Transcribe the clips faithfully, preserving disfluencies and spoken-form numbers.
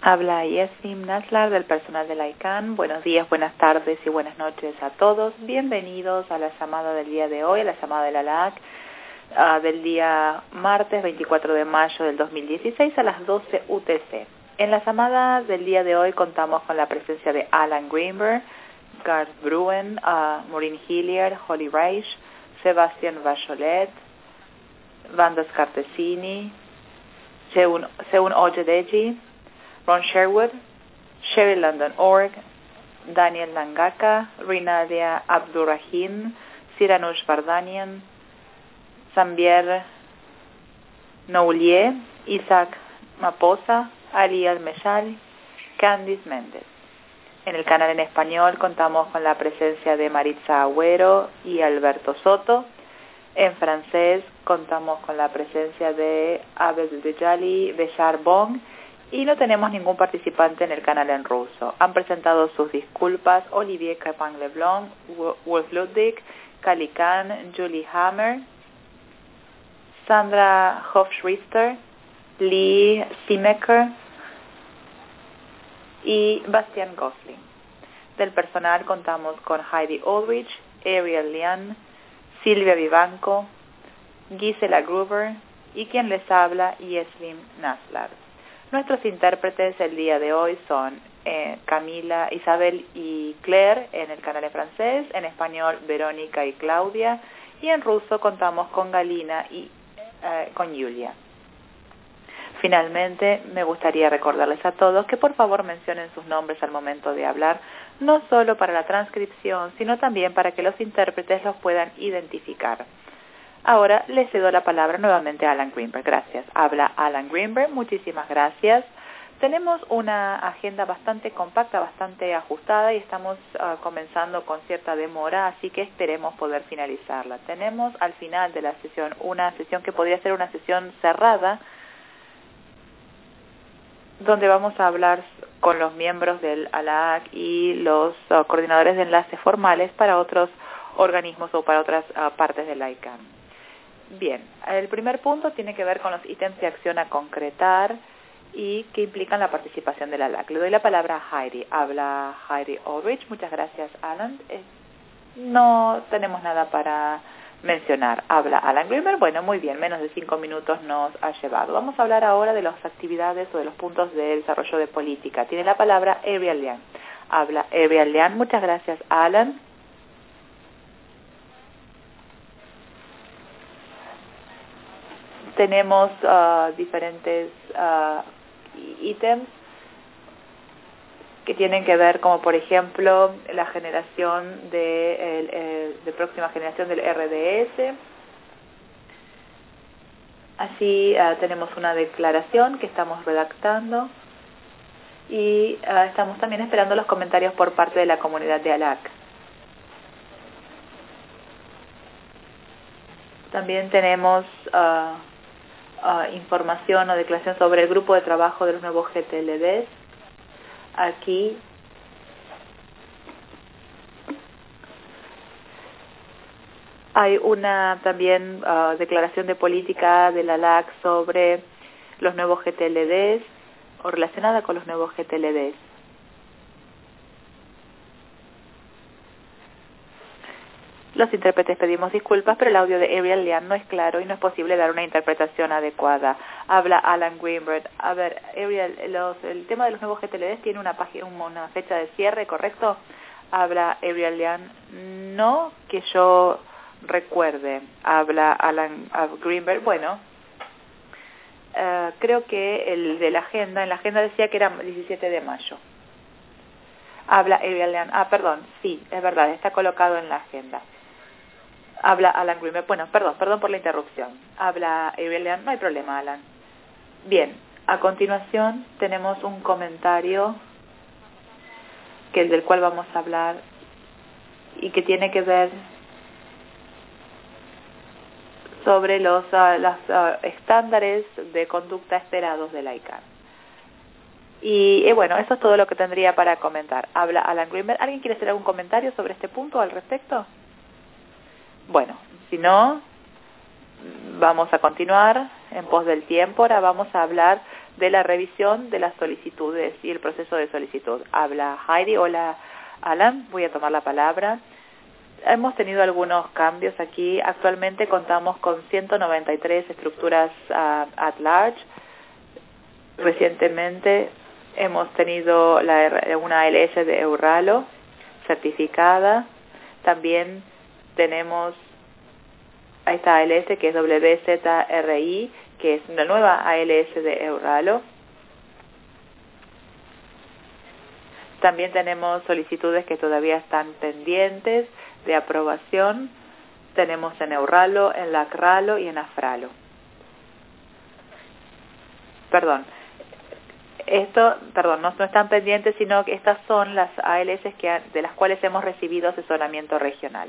Habla Yessim Naslar del personal de la I C A N. Buenos días, buenas tardes y buenas noches a todos. Bienvenidos a la llamada del día de hoy, a la llamada de la L A C, uh, del día martes veinticuatro de mayo del dos mil dieciséis a las doce U T C. En la llamada del día de hoy contamos con la presencia de Alan Greenberg, Garth Bruen, uh, Maureen Hillier, Holly Reich, Sebastian Vacholet, Vanda Scartesini, Seun, Seun Ojedeji, Ron Sherwood, Sherry London Org, Daniel Nangaka, Rinadia Abdurrahim, Siranush Vardanian, Zambier Noulier, Isaac Maposa, Ali Almeshal, Candice Méndez. En el canal en español contamos con la presencia de Maritza Agüero y Alberto Soto. En francés contamos con la presencia de Abel Dejali, Bechar Bong, y no tenemos ningún participante en el canal en ruso. Han presentado sus disculpas Olivier Crepin-Leblanc, Wolf Ludwig, Kali Khan, Julie Hammer, Sandra Hofschrister, Lee Simecker y Bastian Gosling. Del personal contamos con Heidi Aldrich, Ariel Lian, Silvia Vivanco, Gisela Gruber y quien les habla, Yeslim Naslar. Nuestros intérpretes el día de hoy son eh, Camila, Isabel y Claire en el canal en francés, en español Verónica y Claudia, y en ruso contamos con Galina y eh, con Julia. Finalmente, me gustaría recordarles a todos que por favor mencionen sus nombres al momento de hablar, no solo para la transcripción, sino también para que los intérpretes los puedan identificar. Ahora le cedo la palabra nuevamente a Alan Greenberg. Gracias. Habla Alan Greenberg. Muchísimas gracias. Tenemos una agenda bastante compacta, bastante ajustada y estamos uh, comenzando con cierta demora, así que esperemos poder finalizarla. Tenemos al final de la sesión una sesión que podría ser una sesión cerrada, donde vamos a hablar con los miembros del A L A C y los uh, coordinadores de enlaces formales para otros organismos o para otras uh, partes de la I C A N. Bien, el primer punto tiene que ver con los ítems de acción a concretar y que implican la participación de la L A C. Le doy la palabra a Heidi. Habla Heidi Aldrich. Muchas gracias, Alan. Eh, no tenemos nada para mencionar. Habla Alan Greenberg. Bueno, muy bien, menos de cinco minutos nos ha llevado. Vamos a hablar ahora de las actividades o de los puntos de desarrollo de política. Tiene la palabra Ariel Lian. Habla Ariel Lian. Muchas gracias, Alan. Tenemos uh, diferentes uh, ítems que tienen que ver, como por ejemplo la generación de, el, el, de próxima generación del R D S. Así uh, tenemos una declaración que estamos redactando y uh, estamos también esperando los comentarios por parte de la comunidad de A L A C. También tenemos uh, Uh, información o declaración sobre el grupo de trabajo de los nuevos G T L Ds. Aquí hay una también uh, declaración de política de la L A C sobre los nuevos G T L Ds o relacionada con los nuevos G T L Ds. Los intérpretes pedimos disculpas, pero el audio de Ariel Lian no es claro y no es posible dar una interpretación adecuada. Habla Alan Greenberg. A ver, Ariel, los, el tema de los nuevos G T L Ds tiene una, página, una fecha de cierre, ¿correcto? Habla Ariel Lian. No que yo recuerde. Habla Alan Greenberg. Bueno, uh, creo que el de la agenda, en la agenda decía que era diecisiete de mayo. Habla Ariel Lian. Ah, perdón, sí, es verdad, está colocado en la agenda. Habla Alan Greenberg. Bueno, perdón, perdón por la interrupción. Habla Ariel Lian. No hay problema, Alan. Bien, a continuación tenemos un comentario que es del cual vamos a hablar y que tiene que ver sobre los, uh, los uh, estándares de conducta esperados de la I C A N. Y eh, bueno, eso es todo lo que tendría para comentar. Habla Alan Greenberg. ¿Alguien quiere hacer algún comentario sobre este punto al respecto? Bueno, si no, vamos a continuar en pos del tiempo. Ahora vamos a hablar de la revisión de las solicitudes y el proceso de solicitud. Habla Heidi. Hola, Alan. Voy a tomar la palabra. Hemos tenido algunos cambios aquí. Actualmente contamos con ciento noventa y tres estructuras uh, at large. Recientemente hemos tenido la, una A L S de Euralo certificada. También tenemos a esta A L S que es W Z R I, que es una nueva A L S de Euralo. También tenemos solicitudes que todavía están pendientes de aprobación. Tenemos en Euralo, en Lacralo y en Afralo. Perdón. Esto, perdón, no, no están pendientes, sino que estas son las A L S que, de las cuales hemos recibido asesoramiento regional.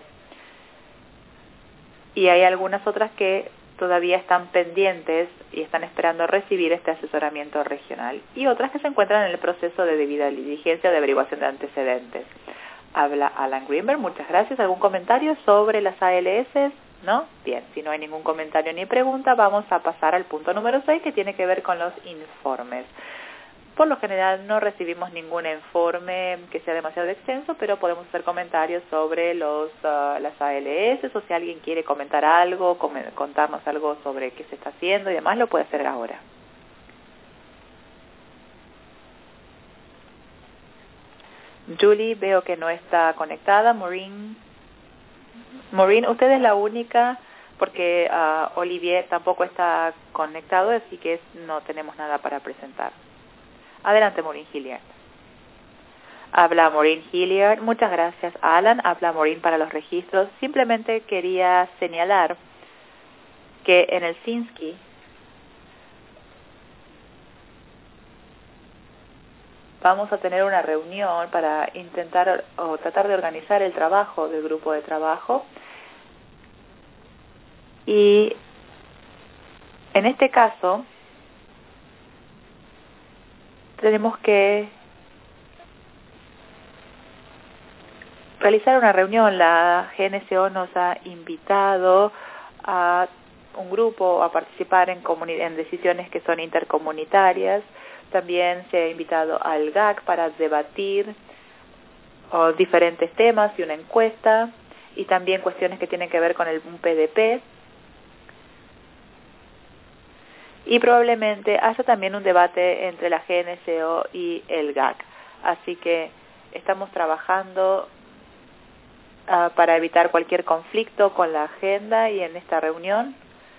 Y hay algunas otras que todavía están pendientes y están esperando recibir este asesoramiento regional. Y otras que se encuentran en el proceso de debida diligencia de averiguación de antecedentes. Habla Alan Greenberg, muchas gracias. ¿Algún comentario sobre las A L S? ¿No? Bien, si no hay ningún comentario ni pregunta, vamos a pasar al punto número seis, que tiene que ver con los informes. Por lo general no recibimos ningún informe que sea demasiado extenso, pero podemos hacer comentarios sobre los uh, las A L S, o si alguien quiere comentar algo, com contarnos algo sobre qué se está haciendo y demás, lo puede hacer ahora. Julie, veo que no está conectada. Maureen, Maureen, usted es la única, porque uh, Olivier tampoco está conectado, así que no tenemos nada para presentar. Adelante, Maureen Hilliard. Habla Maureen Hilliard. Muchas gracias, Alan. Habla Maureen para los registros. Simplemente quería señalar que en el Sinsky vamos a tener una reunión para intentar o tratar de organizar el trabajo del grupo de trabajo. Y en este caso tenemos que realizar una reunión. La G N C O nos ha invitado a un grupo a participar en, en decisiones que son intercomunitarias. También se ha invitado al G A C para debatir oh, diferentes temas y una encuesta, y también cuestiones que tienen que ver con el un P D P. Y probablemente haya también un debate entre la G N C O y el G A C. Así que estamos trabajando uh, para evitar cualquier conflicto con la agenda y en esta reunión.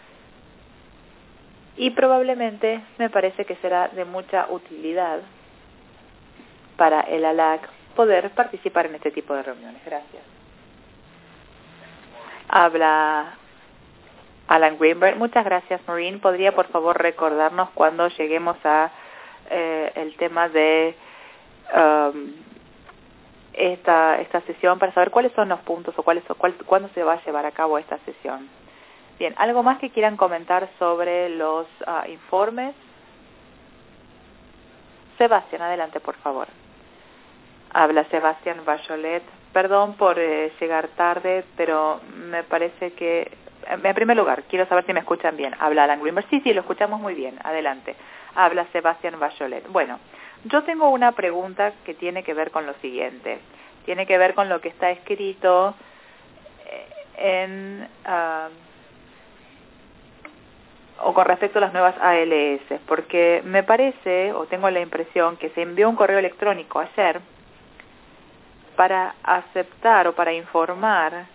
Y probablemente me parece que será de mucha utilidad para el A L A C poder participar en este tipo de reuniones. Gracias. Habla Alan Greenberg. Muchas gracias, Maureen. ¿Podría, por favor, recordarnos cuando lleguemos a eh, el tema de um, esta esta sesión, para saber cuáles son los puntos o cuáles cuál, cuándo se va a llevar a cabo esta sesión? Bien, ¿algo más que quieran comentar sobre los uh, informes? Sebastián, adelante, por favor. Habla Sebastián Bachelet. Perdón por eh, llegar tarde, pero me parece que... En primer lugar, quiero saber si me escuchan bien. Habla Alan Greenberg. Sí, sí, lo escuchamos muy bien. Adelante. Habla Sebastián Bachelet. Bueno, yo tengo una pregunta que tiene que ver con lo siguiente. Tiene que ver con lo que está escrito en... Uh, o con respecto a las nuevas A L S, porque me parece, o tengo la impresión, que se envió un correo electrónico ayer para aceptar o para informar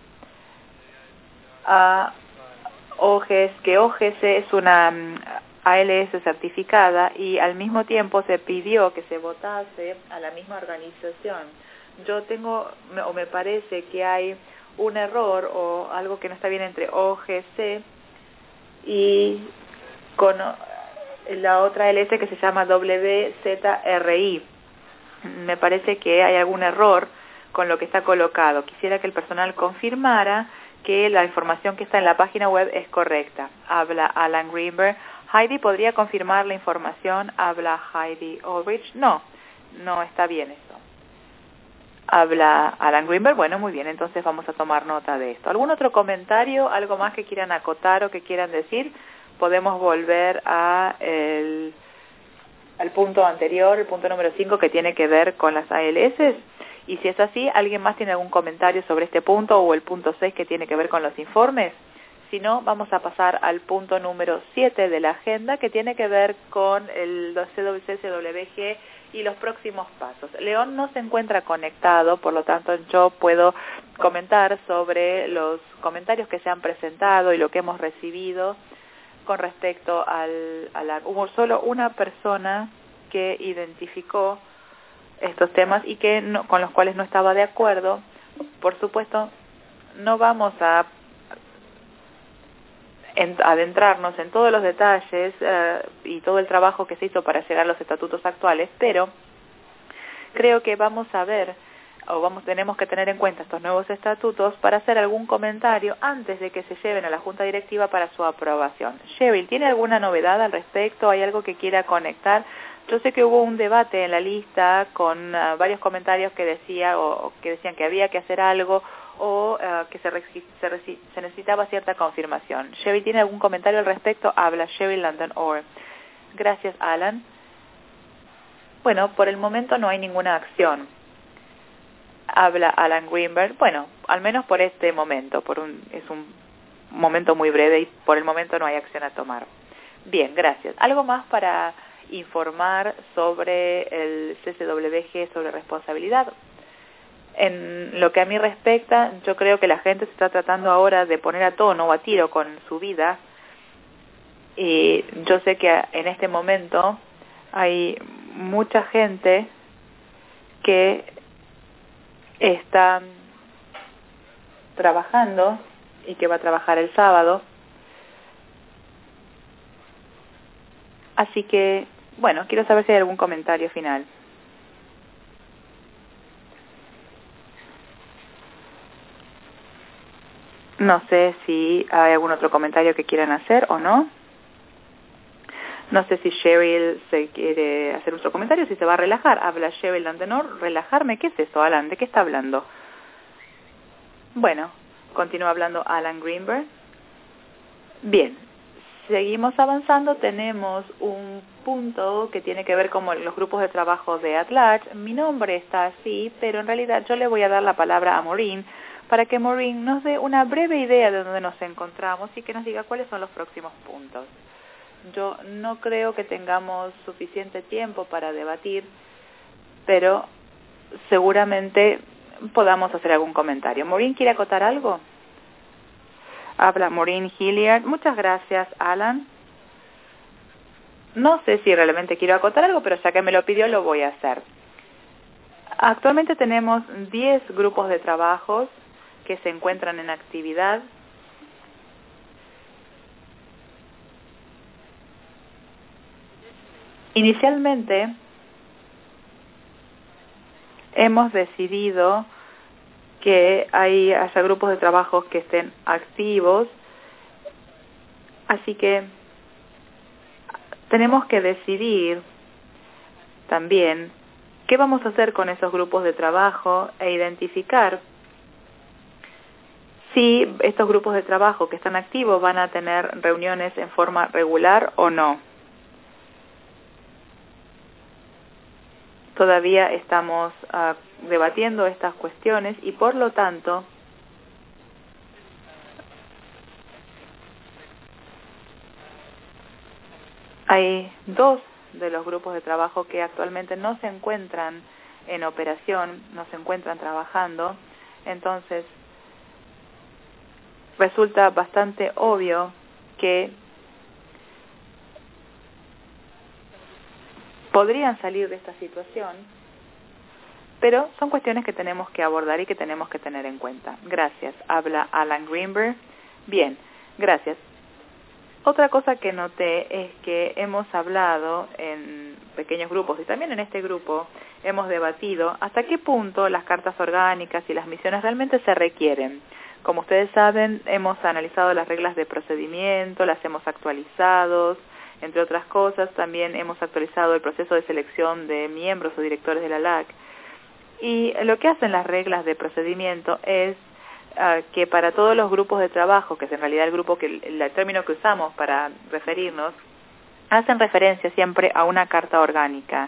a O G S que O G S es una A L S certificada, y al mismo tiempo se pidió que se votase a la misma organización. Yo tengo, o me parece que hay un error o algo que no está bien entre O G S y con la otra L S que se llama W Z R I. Me parece que hay algún error con lo que está colocado. Quisiera que el personal confirmara que la información que está en la página web es correcta. Habla Alan Greenberg. Heidi, ¿podría confirmar la información? Habla Heidi Ulrich. No, no está bien eso. Habla Alan Greenberg. Bueno, muy bien, entonces vamos a tomar nota de esto. ¿Algún otro comentario? ¿Algo más que quieran acotar o que quieran decir? Podemos volver a el, al punto anterior, el punto número cinco, que tiene que ver con las A L S. Y si es así, ¿alguien más tiene algún comentario sobre este punto o el punto seis que tiene que ver con los informes? Si no, vamos a pasar al punto número siete de la agenda, que tiene que ver con el C W C W G y los próximos pasos. León no se encuentra conectado, por lo tanto yo puedo comentar sobre los comentarios que se han presentado y lo que hemos recibido con respecto al, a la... Hubo solo una persona que identificó estos temas y que no, con los cuales no estaba de acuerdo. Por supuesto, no vamos a En, adentrarnos en todos los detalles uh, y todo el trabajo que se hizo para llegar a los estatutos actuales, pero creo que vamos a ver, o vamos tenemos que tener en cuenta estos nuevos estatutos para hacer algún comentario antes de que se lleven a la Junta Directiva para su aprobación. Cheryl, ¿tiene alguna novedad al respecto? ¿Hay algo que quiera conectar? Yo sé que hubo un debate en la lista con uh, varios comentarios que decía o, o que decían que había que hacer algo o uh, que se, se, se necesitaba cierta confirmación. Cheryl, ¿tiene algún comentario al respecto? Habla Cheryl London Orr. Gracias, Alan. Bueno, por el momento no hay ninguna acción. Habla Alan Greenberg. Bueno, al menos por este momento. Por un, es un momento muy breve y por el momento no hay acción a tomar. Bien, gracias. ¿Algo más para informar sobre el C C W G, sobre responsabilidad? En lo que a mí respecta, yo creo que la gente se está tratando ahora de poner a tono o a tiro con su vida. Y yo sé que en este momento hay mucha gente que está trabajando y que va a trabajar el sábado. Así que, bueno, quiero saber si hay algún comentario final. No sé si hay algún otro comentario que quieran hacer o no. No sé si Cheryl se quiere hacer otro comentario, si se va a relajar. Habla Cheryl Landenor. ¿Relajarme? ¿Qué es eso, Alan? ¿De qué está hablando? Bueno, continúa hablando Alan Greenberg. Bien, seguimos avanzando. Tenemos un punto que tiene que ver con los grupos de trabajo de At Large. Mi nombre está así, pero en realidad yo le voy a dar la palabra a Maureen para que Maureen nos dé una breve idea de dónde nos encontramos y que nos diga cuáles son los próximos puntos. Yo no creo que tengamos suficiente tiempo para debatir, pero seguramente podamos hacer algún comentario. ¿Maureen quiere acotar algo? Habla Maureen Hilliard. Muchas gracias, Alan. No sé si realmente quiero acotar algo, pero ya que me lo pidió lo voy a hacer. Actualmente tenemos diez grupos de trabajos que se encuentran en actividad. Inicialmente hemos decidido que hay, haya grupos de trabajo que estén activos, así que tenemos que decidir también qué vamos a hacer con esos grupos de trabajo e identificar si estos grupos de trabajo que están activos van a tener reuniones en forma regular o no. Todavía estamos uh, debatiendo estas cuestiones y por lo tanto hay dos de los grupos de trabajo que actualmente no se encuentran en operación, no se encuentran trabajando. Entonces resulta bastante obvio que podrían salir de esta situación, pero son cuestiones que tenemos que abordar y que tenemos que tener en cuenta. Gracias. Habla Alan Greenberg. Bien, gracias. Otra cosa que noté es que hemos hablado en pequeños grupos y también en este grupo hemos debatido hasta qué punto las cartas orgánicas y las misiones realmente se requieren. Como ustedes saben, hemos analizado las reglas de procedimiento, las hemos actualizado. Entre otras cosas, también hemos actualizado el proceso de selección de miembros o directores de la L A C. Y lo que hacen las reglas de procedimiento es uh, que para todos los grupos de trabajo, que es en realidad el grupo que el, el término que usamos para referirnos hacen referencia siempre a una carta orgánica.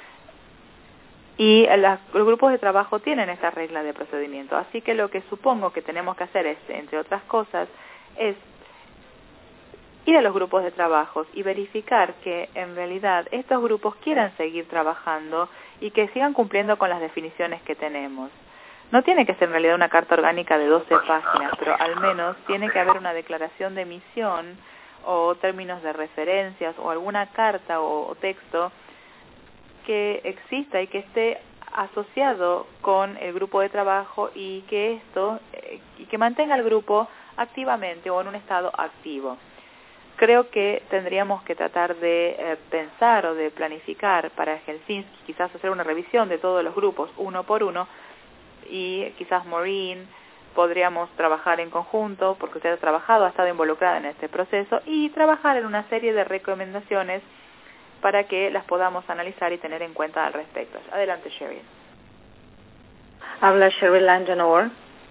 Y las, los grupos de trabajo tienen esta regla de procedimiento. Así que lo que supongo que tenemos que hacer, es, entre otras cosas, es ir a los grupos de trabajo y verificar que en realidad estos grupos quieran seguir trabajando y que sigan cumpliendo con las definiciones que tenemos. No tiene que ser en realidad una carta orgánica de doce páginas, pero al menos tiene que haber una declaración de misión o términos de referencias o alguna carta o, o texto que exista y que esté asociado con el grupo de trabajo y que esto eh, y que mantenga al grupo activamente o en un estado activo. Creo que tendríamos que tratar de eh, pensar o de planificar para Helsinki, quizás hacer una revisión de todos los grupos uno por uno, y quizás Maureen podríamos trabajar en conjunto, porque usted ha trabajado, ha estado involucrada en este proceso, y trabajar en una serie de recomendaciones para que las podamos analizar y tener en cuenta al respecto. Adelante, Sherry. Habla Sherry Langenor.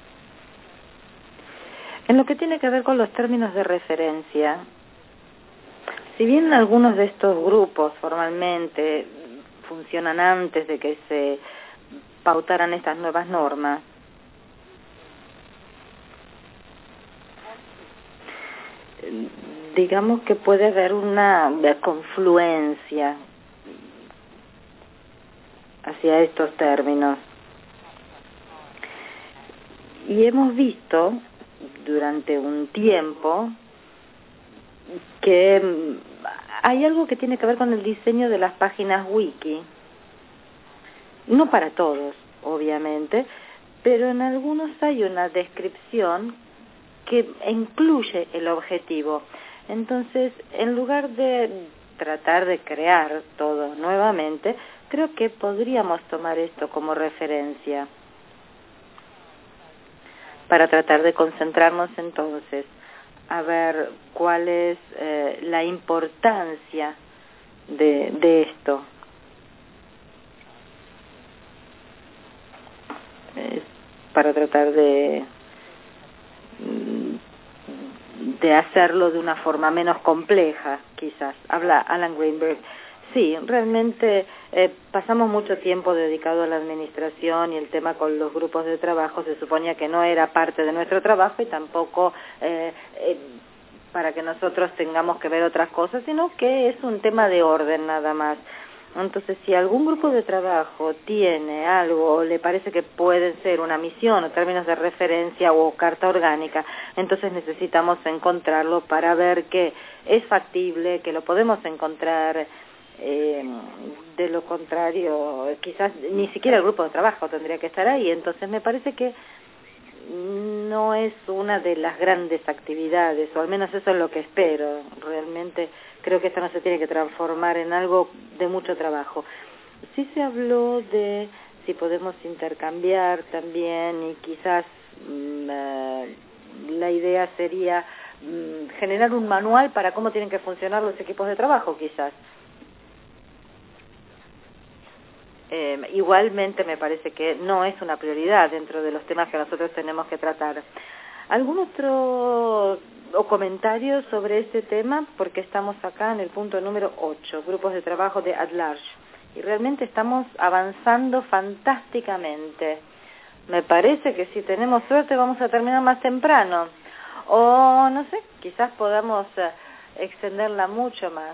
En lo que tiene que ver con los términos de referencia, si bien algunos de estos grupos formalmente funcionan antes de que se pautaran estas nuevas normas, digamos que puede haber una confluencia hacia estos términos. Y hemos visto durante un tiempo que hay algo que tiene que ver con el diseño de las páginas wiki. No para todos, obviamente, pero en algunos hay una descripción que incluye el objetivo. Entonces, en lugar de tratar de crear todo nuevamente, creo que podríamos tomar esto como referencia para tratar de concentrarnos entonces a ver cuál es eh, la importancia de, de esto. Es para tratar de de hacerlo de una forma menos compleja, quizás. Habla Alan Greenberg. Sí, realmente eh, pasamos mucho tiempo dedicado a la administración y el tema con los grupos de trabajo se suponía que no era parte de nuestro trabajo y tampoco eh, eh, para que nosotros tengamos que ver otras cosas, sino que es un tema de orden nada más. Entonces, si algún grupo de trabajo tiene algo o le parece que puede ser una misión o términos de referencia o carta orgánica, entonces necesitamos encontrarlo para ver que es factible, que lo podemos encontrar. Eh, de lo contrario, quizás ni siquiera el grupo de trabajo tendría que estar ahí. Entonces me parece que no es una de las grandes actividades, o al menos eso es lo que espero. Realmente creo que esto no se tiene que transformar en algo de mucho trabajo. Sí se habló de si podemos intercambiar también y quizás mmm, eh, la idea sería mmm, generar un manual para cómo tienen que funcionar los equipos de trabajo, quizás. Eh, igualmente me parece que no es una prioridad dentro de los temas que nosotros tenemos que tratar. ¿Algún otro o comentario sobre este tema? Porque estamos acá en el punto número ocho, grupos de trabajo de At Large. Y realmente estamos avanzando fantásticamente. Me parece que si tenemos suerte vamos a terminar más temprano. O no sé, quizás podamos uh, extenderla mucho más.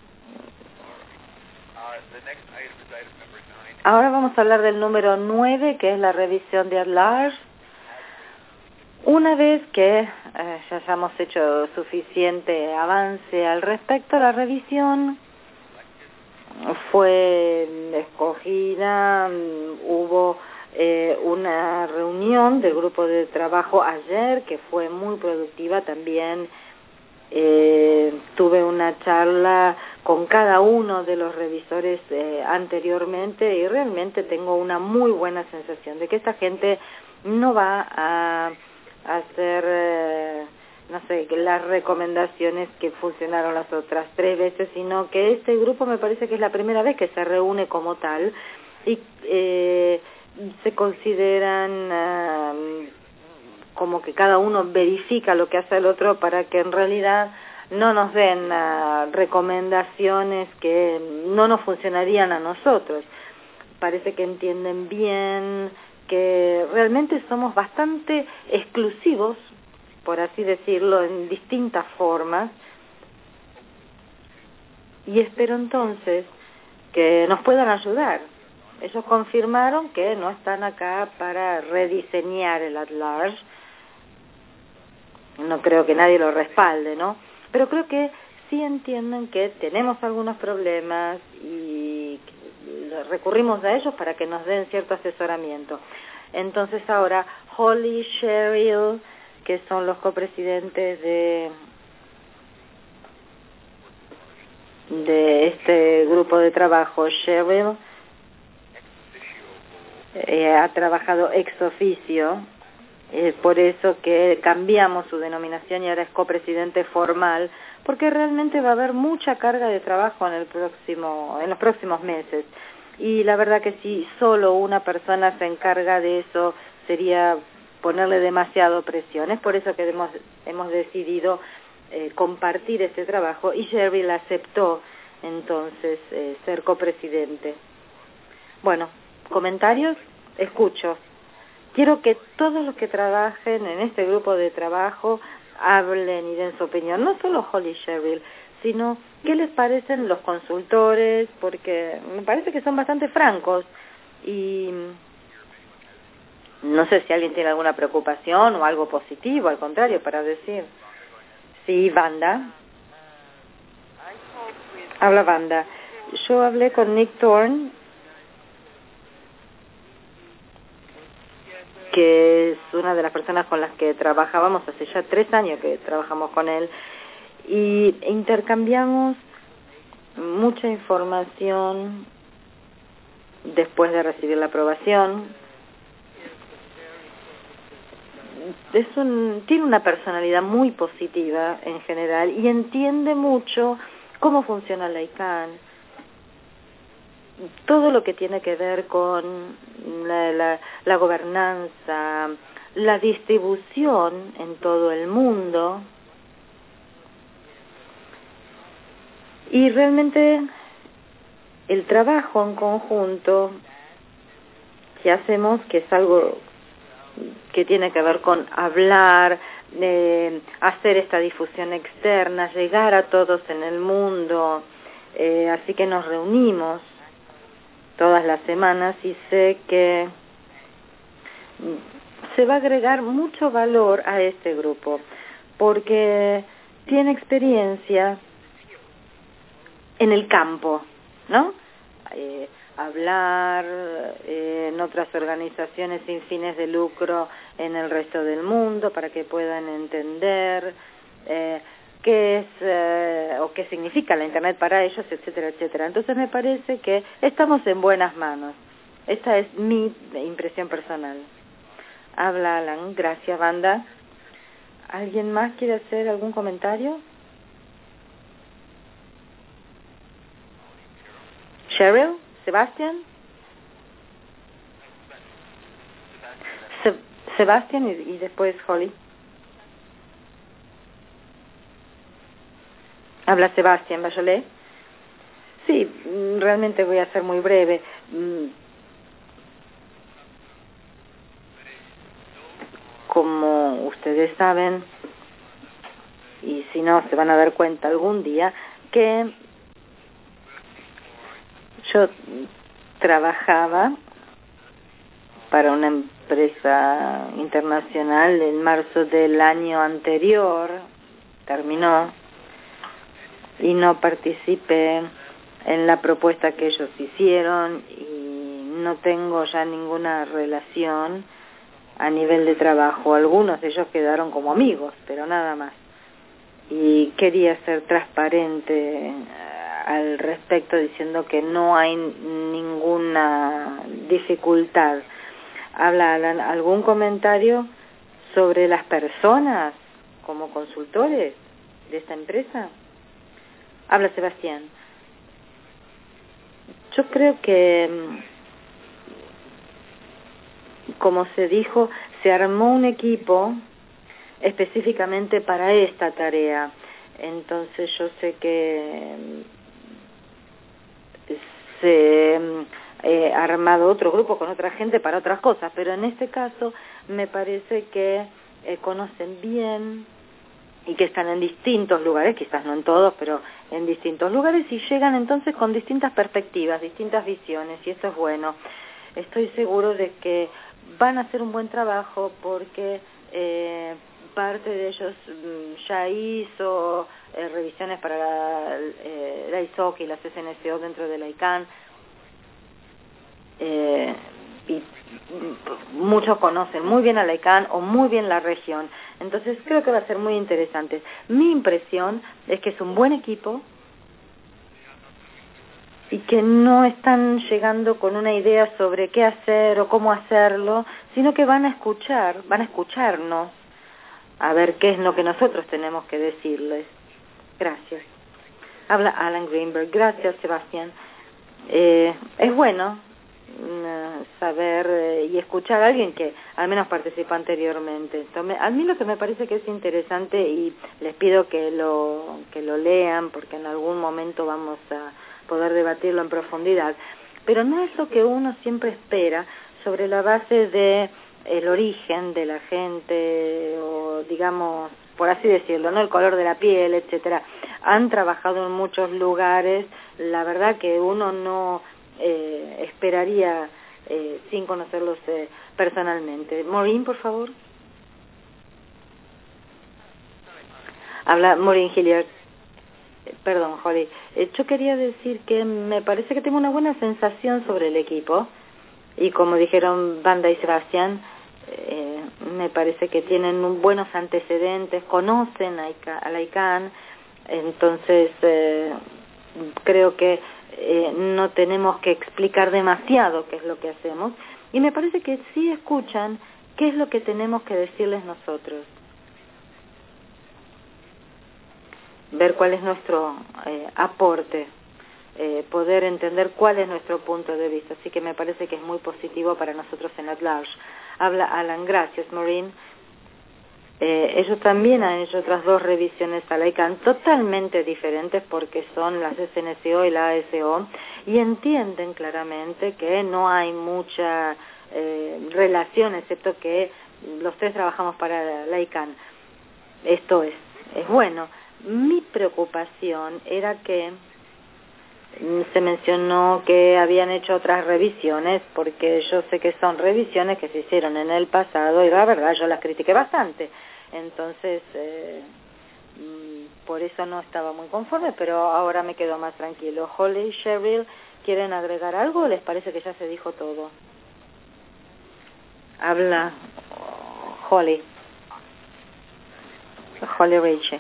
Ahora vamos a hablar del número nueve, que es la revisión de At Large. Una vez que eh, ya hayamos hecho suficiente avance al respecto, la revisión fue escogida, hubo eh, una reunión del grupo de trabajo ayer que fue muy productiva también. Eh, tuve una charla con cada uno de los revisores eh, anteriormente y realmente tengo una muy buena sensación de que esta gente no va a hacer, eh, no sé, las recomendaciones que funcionaron las otras tres veces, sino que este grupo me parece que es la primera vez que se reúne como tal y eh, se consideran uh, como que cada uno verifica lo que hace el otro para que en realidad no nos den uh, recomendaciones que no nos funcionarían a nosotros. Parece que entienden bien que realmente somos bastante exclusivos, por así decirlo, en distintas formas, y espero entonces que nos puedan ayudar. Ellos confirmaron que no están acá para rediseñar el at-large. No creo que nadie lo respalde, ¿no? Pero creo que sí entienden que tenemos algunos problemas y recurrimos a ellos para que nos den cierto asesoramiento. Entonces ahora Holly, Cheryl, que son los copresidentes de de este grupo de trabajo, Cheryl eh, ha trabajado ex oficio, eh, por eso que cambiamos su denominación y ahora es copresidente formal, porque realmente va a haber mucha carga de trabajo en el próximo, en los próximos meses. Y la verdad que si solo una persona se encarga de eso, sería ponerle demasiado presión. Es por eso que hemos, hemos decidido eh, compartir este trabajo y Cheryl aceptó entonces eh, ser copresidente. Bueno, ¿comentarios? Escucho. Quiero que todos los que trabajen en este grupo de trabajo hablen y den su opinión, no solo Holly y Cheryl, sino qué les parecen los consultores, porque me parece que son bastante francos y no sé si alguien tiene alguna preocupación o algo positivo, al contrario, para decir. Sí, Wanda. Habla Wanda. Yo hablé con Nick Thorne, que es una de las personas con las que trabajábamos hace ya tres años que trabajamos con él, y intercambiamos mucha información después de recibir la aprobación. Es un, tiene una personalidad muy positiva en general y entiende mucho cómo funciona la I C A N, todo lo que tiene que ver con la, la, la gobernanza, la distribución en todo el mundo. Y realmente el trabajo en conjunto que hacemos, que es algo que tiene que ver con hablar, eh, hacer esta difusión externa, llegar a todos en el mundo, eh, así que nos reunimos todas las semanas y sé que se va a agregar mucho valor a este grupo porque tiene experiencia en el campo, ¿no? Eh, hablar eh, en otras organizaciones sin fines de lucro en el resto del mundo para que puedan entender eh, qué es eh, o qué significa la Internet para ellos, etcétera, etcétera. Entonces me parece que estamos en buenas manos. Esta es mi impresión personal. Habla Alan. Gracias, Wanda. ¿Alguien más quiere hacer algún comentario? Cheryl, Sebastián. Se Sebastián y, y después Holly. Habla Sebastián Bachelet. Sí, realmente voy a ser muy breve. Como ustedes saben, y si no se van a dar cuenta algún día, que yo trabajaba para una empresa internacional en marzo del año anterior, terminó, y no participé en la propuesta que ellos hicieron y no tengo ya ninguna relación a nivel de trabajo. Algunos de ellos quedaron como amigos, pero nada más. Y quería ser transparente al respecto diciendo que no hay ninguna dificultad. ¿Habla Alan, algún comentario sobre las personas como consultores de esta empresa? Habla Sebastián. Yo creo que, como se dijo, se armó un equipo específicamente para esta tarea. Entonces yo sé que se eh, ha armado otro grupo con otra gente para otras cosas, pero en este caso me parece que eh, conocen bien y que están en distintos lugares, quizás no en todos, pero en distintos lugares, y llegan entonces con distintas perspectivas, distintas visiones, y eso es bueno. Estoy seguro de que van a hacer un buen trabajo porque eh, parte de ellos mm, ya hizo eh, revisiones para la, eh, la I S O C y la C C N C O dentro de la I C A N, eh, y muchos conocen muy bien a la I C A N o muy bien la región, entonces creo que va a ser muy interesante. Mi impresión es que es un buen equipo y que no están llegando con una idea sobre qué hacer o cómo hacerlo, sino que van a escuchar, van a escucharnos a ver qué es lo que nosotros tenemos que decirles. Gracias. Habla Alan Greenberg. Gracias, Sebastián. Eh, es bueno saber eh, y escuchar a alguien que al menos participó anteriormente. Entonces, a mí lo que me parece que es interesante, y les pido que lo que lo lean porque en algún momento vamos a poder debatirlo en profundidad, pero no es lo que uno siempre espera sobre la base de el origen de la gente, o digamos, por así decirlo, no el color de la piel, etcétera. Han trabajado en muchos lugares, la verdad que uno no eh, esperaría eh, sin conocerlos eh, personalmente. Maureen, por favor. Habla Maureen Hilliard. Perdón, Holly. Eh, yo quería decir que me parece que tengo una buena sensación sobre el equipo, y como dijeron Wanda y Sebastián, eh, me parece que tienen buenos antecedentes, conocen a, a la I C A N, entonces eh, creo que eh, no tenemos que explicar demasiado qué es lo que hacemos, y me parece que sí escuchan qué es lo que tenemos que decirles nosotros. Ver cuál es nuestro eh, aporte, eh, poder entender cuál es nuestro punto de vista. Así que me parece que es muy positivo para nosotros en At Large. Habla Alan. Gracias, Maureen. Eh, ellos también han hecho otras dos revisiones a la I C A N totalmente diferentes, porque son la C C N C O y la A S O, y entienden claramente que no hay mucha eh, relación, excepto que los tres trabajamos para la I C A N. Esto es, es bueno. Mi preocupación era que se mencionó que habían hecho otras revisiones, porque yo sé que son revisiones que se hicieron en el pasado, y la verdad yo las critiqué bastante. Entonces, eh, por eso no estaba muy conforme, pero ahora me quedo más tranquilo. Holly y Cheryl, ¿quieren agregar algo o les parece que ya se dijo todo? Habla Holly. Holly Rachel.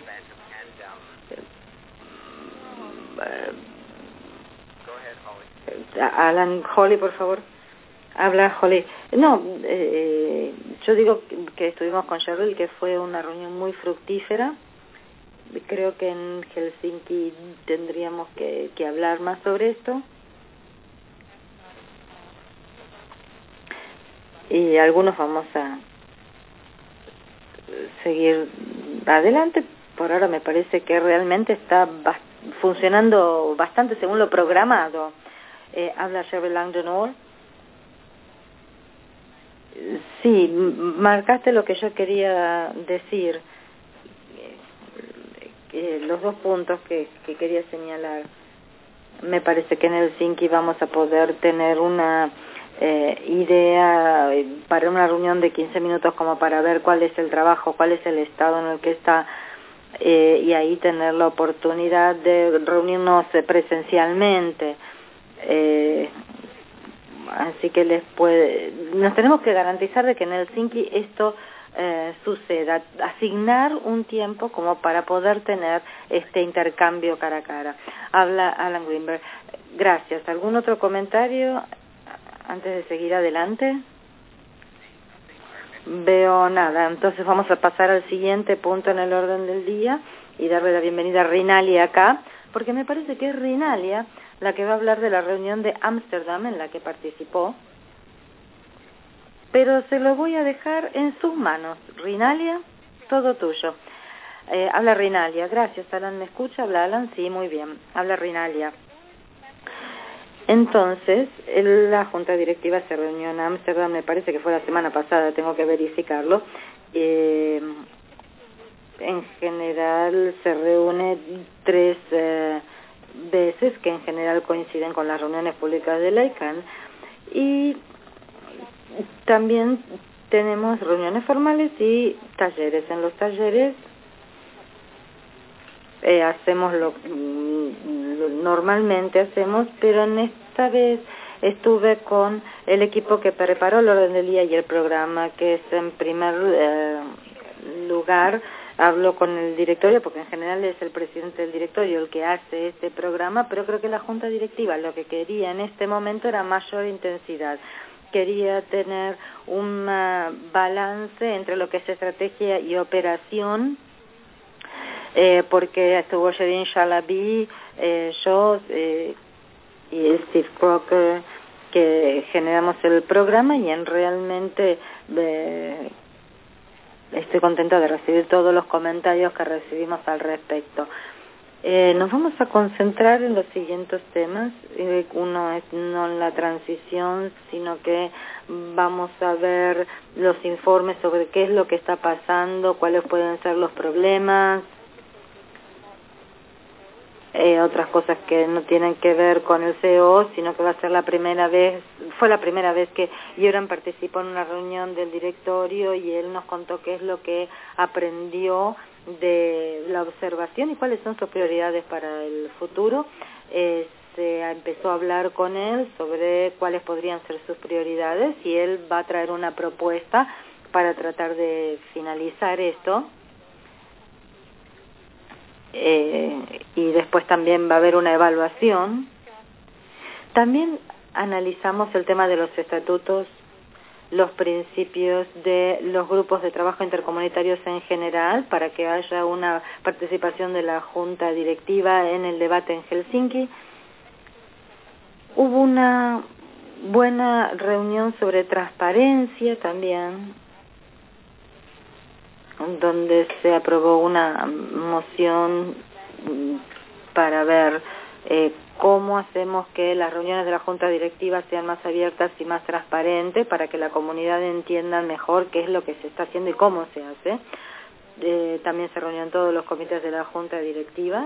Alan, Holly, por favor. Habla Holly. No, eh, yo digo que, que estuvimos con Cheryl, que fue una reunión muy fructífera. Creo que en Helsinki tendríamos que, que hablar más sobre esto. Y algunos vamos a seguir adelante. Por ahora me parece que realmente está ba- funcionando bastante según lo programado. Eh, habla Cheryl Langdon. Sí, marcaste lo que yo quería decir, eh, los dos puntos que, que quería señalar. Me parece que en Helsinki vamos a poder tener una eh, idea para una reunión de quince minutos, como para ver cuál es el trabajo, cuál es el estado en el que está, eh, y ahí tener la oportunidad de reunirnos presencialmente. Eh, así que les puede, nos tenemos que garantizar de que en Helsinki esto eh, suceda, asignar un tiempo como para poder tener este intercambio cara a cara. Habla Alan Greenberg. Gracias. ¿Algún otro comentario antes de seguir adelante? Veo nada. Entonces vamos a pasar al siguiente punto en el orden del día y darle la bienvenida a Rinalia acá, porque me parece que es Rinalia la que va a hablar de la reunión de Ámsterdam en la que participó, pero se lo voy a dejar en sus manos. Rinalia, todo tuyo. Eh, habla Rinalia. Gracias, Alan. ¿Me escucha? Habla Alan. Sí, muy bien. Habla Rinalia. Entonces, el, la Junta Directiva se reunió en Ámsterdam, me parece que fue la semana pasada, tengo que verificarlo. Eh, en general se reúne tres eh, veces, que en general coinciden con las reuniones públicas de la ICANN, y también tenemos reuniones formales y talleres. En los talleres Eh, hacemos lo, lo normalmente hacemos, pero en esta vez estuve con el equipo que preparó el orden del día y el programa, que es en primer eh, lugar, hablo con el directorio, porque en general es el presidente del directorio el que hace este programa, pero creo que la Junta Directiva lo que quería en este momento era mayor intensidad. Quería tener un uh, balance entre lo que es estrategia y operación, Eh, porque estuvo Sherin Shalabi, eh, yo eh, y Steve Crocker, que generamos el programa, y en realmente eh, estoy contenta de recibir todos los comentarios que recibimos al respecto. Eh, nos vamos a concentrar en los siguientes temas. Eh, uno es no en la transición, sino que vamos a ver los informes sobre qué es lo que está pasando, cuáles pueden ser los problemas, Eh, otras cosas que no tienen que ver con el C E O, sino que va a ser la primera vez, fue la primera vez que Göran participó en una reunión del directorio, y él nos contó qué es lo que aprendió de la observación y cuáles son sus prioridades para el futuro. Eh, se empezó a hablar con él sobre cuáles podrían ser sus prioridades, y él va a traer una propuesta para tratar de finalizar esto. Eh, y después también va a haber una evaluación. También analizamos el tema de los estatutos, los principios de los grupos de trabajo intercomunitarios en general, para que haya una participación de la Junta Directiva en el debate en Helsinki. Hubo una buena reunión sobre transparencia también, donde se aprobó una moción para ver eh, cómo hacemos que las reuniones de la Junta Directiva sean más abiertas y más transparentes, para que la comunidad entienda mejor qué es lo que se está haciendo y cómo se hace. Eh, también se reunieron todos los comités de la Junta Directiva.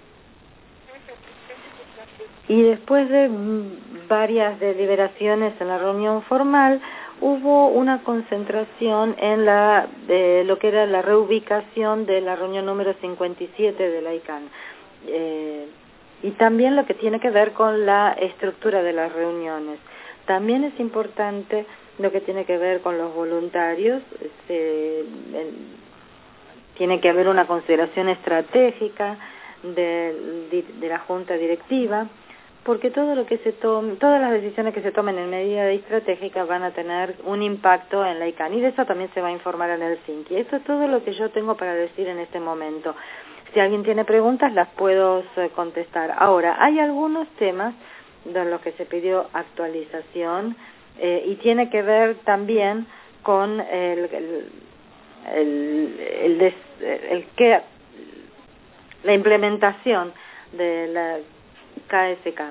Y después de varias deliberaciones en la reunión formal, hubo una concentración en la de lo que era la reubicación de la reunión número cincuenta y siete de la ICANN, eh, y también lo que tiene que ver con la estructura de las reuniones. También es importante lo que tiene que ver con los voluntarios. Se, en, tiene que haber una consideración estratégica de, de, de la Junta Directiva, porque todo lo que se tome, todas las decisiones que se tomen en medida estratégica van a tener un impacto en la ICANN, y de eso también se va a informar en Helsinki. Esto es todo lo que yo tengo para decir en este momento. Si alguien tiene preguntas, las puedo contestar. Ahora, hay algunos temas de los que se pidió actualización, eh, y tiene que ver también con el, el, el, el, des, el que la implementación de la K S K.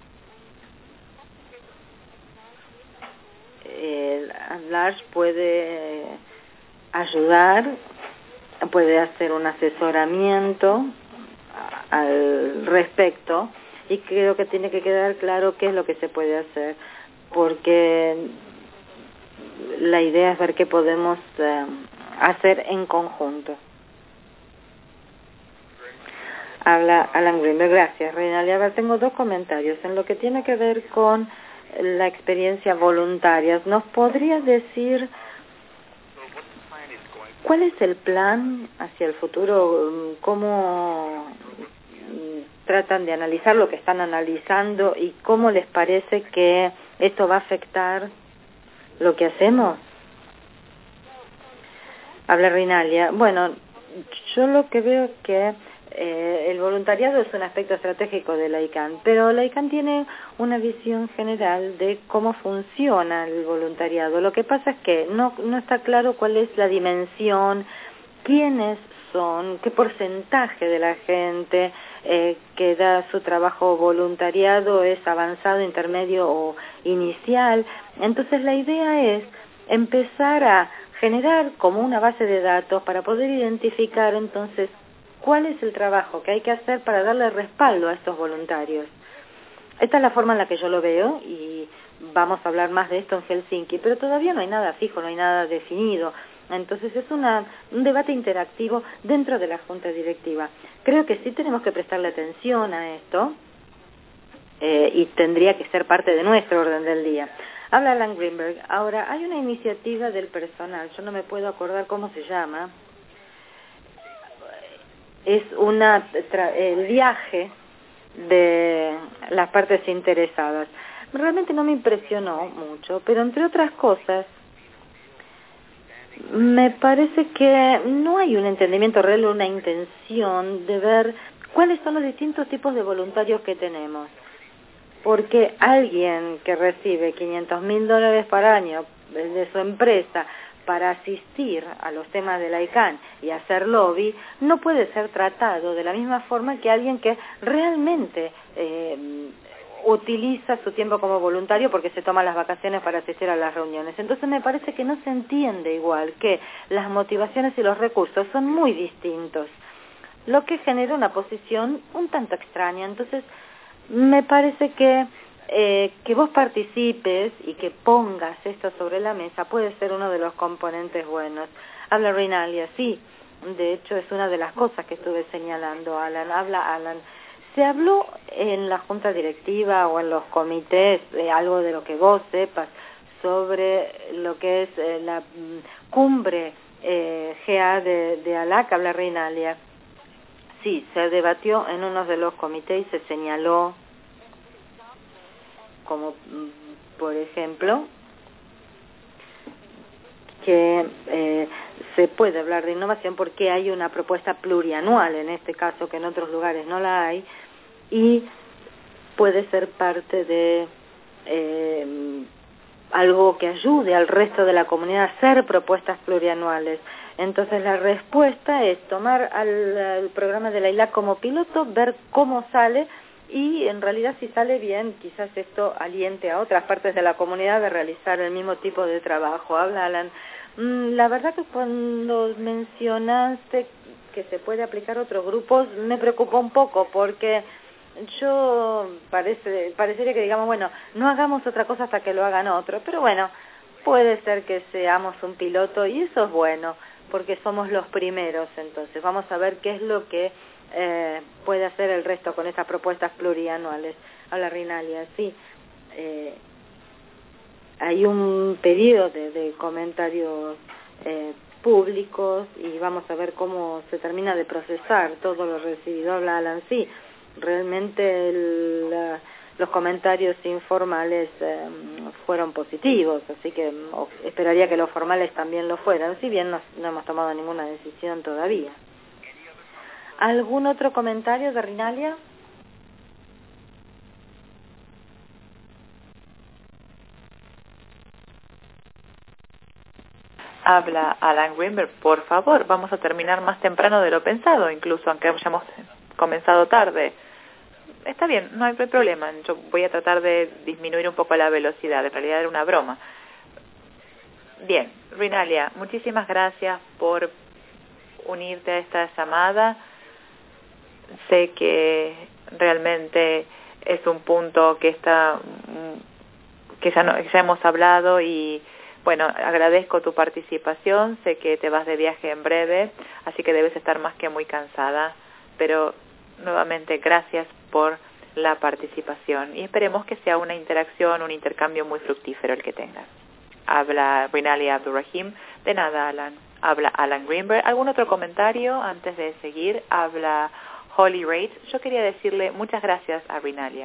El Lars puede ayudar, puede hacer un asesoramiento al respecto, y creo que tiene que quedar claro qué es lo que se puede hacer, porque la idea es ver qué podemos eh, hacer en conjunto. Habla Alan Greenberg. Gracias, Reinaldi. A ver, tengo dos comentarios. En lo que tiene que ver con la experiencia voluntaria, ¿nos podrías decir cuál es el plan hacia el futuro? ¿Cómo tratan de analizar lo que están analizando y cómo les parece que esto va a afectar lo que hacemos? Habla Rinalia. Bueno, yo lo que veo es que Eh, el voluntariado es un aspecto estratégico de la ICANN, pero la ICANN tiene una visión general de cómo funciona el voluntariado. Lo que pasa es que no, no está claro cuál es la dimensión, quiénes son, qué porcentaje de la gente eh, que da su trabajo voluntariado es avanzado, intermedio o inicial. Entonces la idea es empezar a generar como una base de datos para poder identificar entonces cuál es el trabajo que hay que hacer para darle respaldo a estos voluntarios. Esta es la forma en la que yo lo veo y vamos a hablar más de esto en Helsinki, pero todavía no hay nada fijo, no hay nada definido. Entonces es una, un debate interactivo dentro de la Junta Directiva. Creo que sí tenemos que prestarle atención a esto eh, y tendría que ser parte de nuestro orden del día. Habla Alan Greenberg. Ahora, hay una iniciativa del personal, yo no me puedo acordar cómo se llama. Es una el viaje de las partes interesadas. Realmente no me impresionó mucho, pero entre otras cosas, me parece que no hay un entendimiento real, una intención de ver cuáles son los distintos tipos de voluntarios que tenemos. Porque alguien que recibe quinientos mil dólares por año de su empresa para asistir a los temas de la I C A N y hacer lobby, no puede ser tratado de la misma forma que alguien que realmente eh, utiliza su tiempo como voluntario porque se toma las vacaciones para asistir a las reuniones. Entonces me parece que no se entiende igual, que las motivaciones y los recursos son muy distintos, lo que genera una posición un tanto extraña. Entonces me parece que eh, que vos participes y que pongas esto sobre la mesa puede ser uno de los componentes buenos. Habla Rinaldi, sí, de hecho es una de las cosas que estuve señalando, Alan. Habla Alan. ¿Se habló en la junta directiva o en los comités, eh, algo de lo que vos sepas, sobre lo que es eh, la mm, cumbre eh, G A de, de ALAC? Habla Rinaldi. Sí, se debatió en uno de los comités y se señaló como, por ejemplo, que eh, se puede hablar de innovación porque hay una propuesta plurianual, en este caso, que en otros lugares no la hay, y puede ser parte de eh, algo que ayude al resto de la comunidad a hacer propuestas plurianuales. Entonces la respuesta es tomar al, al programa de la I L A C como piloto, ver cómo sale, y en realidad si sale bien, quizás esto aliente a otras partes de la comunidad de realizar el mismo tipo de trabajo. Habla Alan. Mm, la verdad que cuando mencionaste que se puede aplicar a otros grupos, me preocupó un poco, porque yo parece, parecería que digamos, bueno, no hagamos otra cosa hasta que lo hagan otros, pero bueno, puede ser que seamos un piloto y eso es bueno, porque somos los primeros. Entonces vamos a ver qué es lo que eh, puede hacer el resto con esas propuestas plurianuales. Habla Rinalia, sí, eh, hay un pedido de, de comentarios eh, públicos y vamos a ver cómo se termina de procesar todo lo recibido. Habla Alan, sí, realmente el, la, los comentarios informales eh, fueron positivos, así que oh, esperaría que los formales también lo fueran, si bien no, no hemos tomado ninguna decisión todavía. ¿Algún otro comentario de Rinalia? Habla Alan Greenberg, por favor, vamos a terminar más temprano de lo pensado, incluso aunque hayamos comenzado tarde. Está bien, no hay problema, yo voy a tratar de disminuir un poco la velocidad, en realidad era una broma. Bien, Rinalia, muchísimas gracias por unirte a esta llamada. Sé que realmente es un punto que está que ya, no, ya hemos hablado y bueno, agradezco tu participación. Sé que te vas de viaje en breve, así que debes estar más que muy cansada, pero nuevamente gracias por la participación y esperemos que sea una interacción, un intercambio muy fructífero el que tengas. Habla Rinalia Abdurrahim. De nada, Alan. Habla Alan Greenberg. ¿Algún otro comentario antes de seguir? Habla Holly Rates. Yo quería decirle muchas gracias a Rinalia.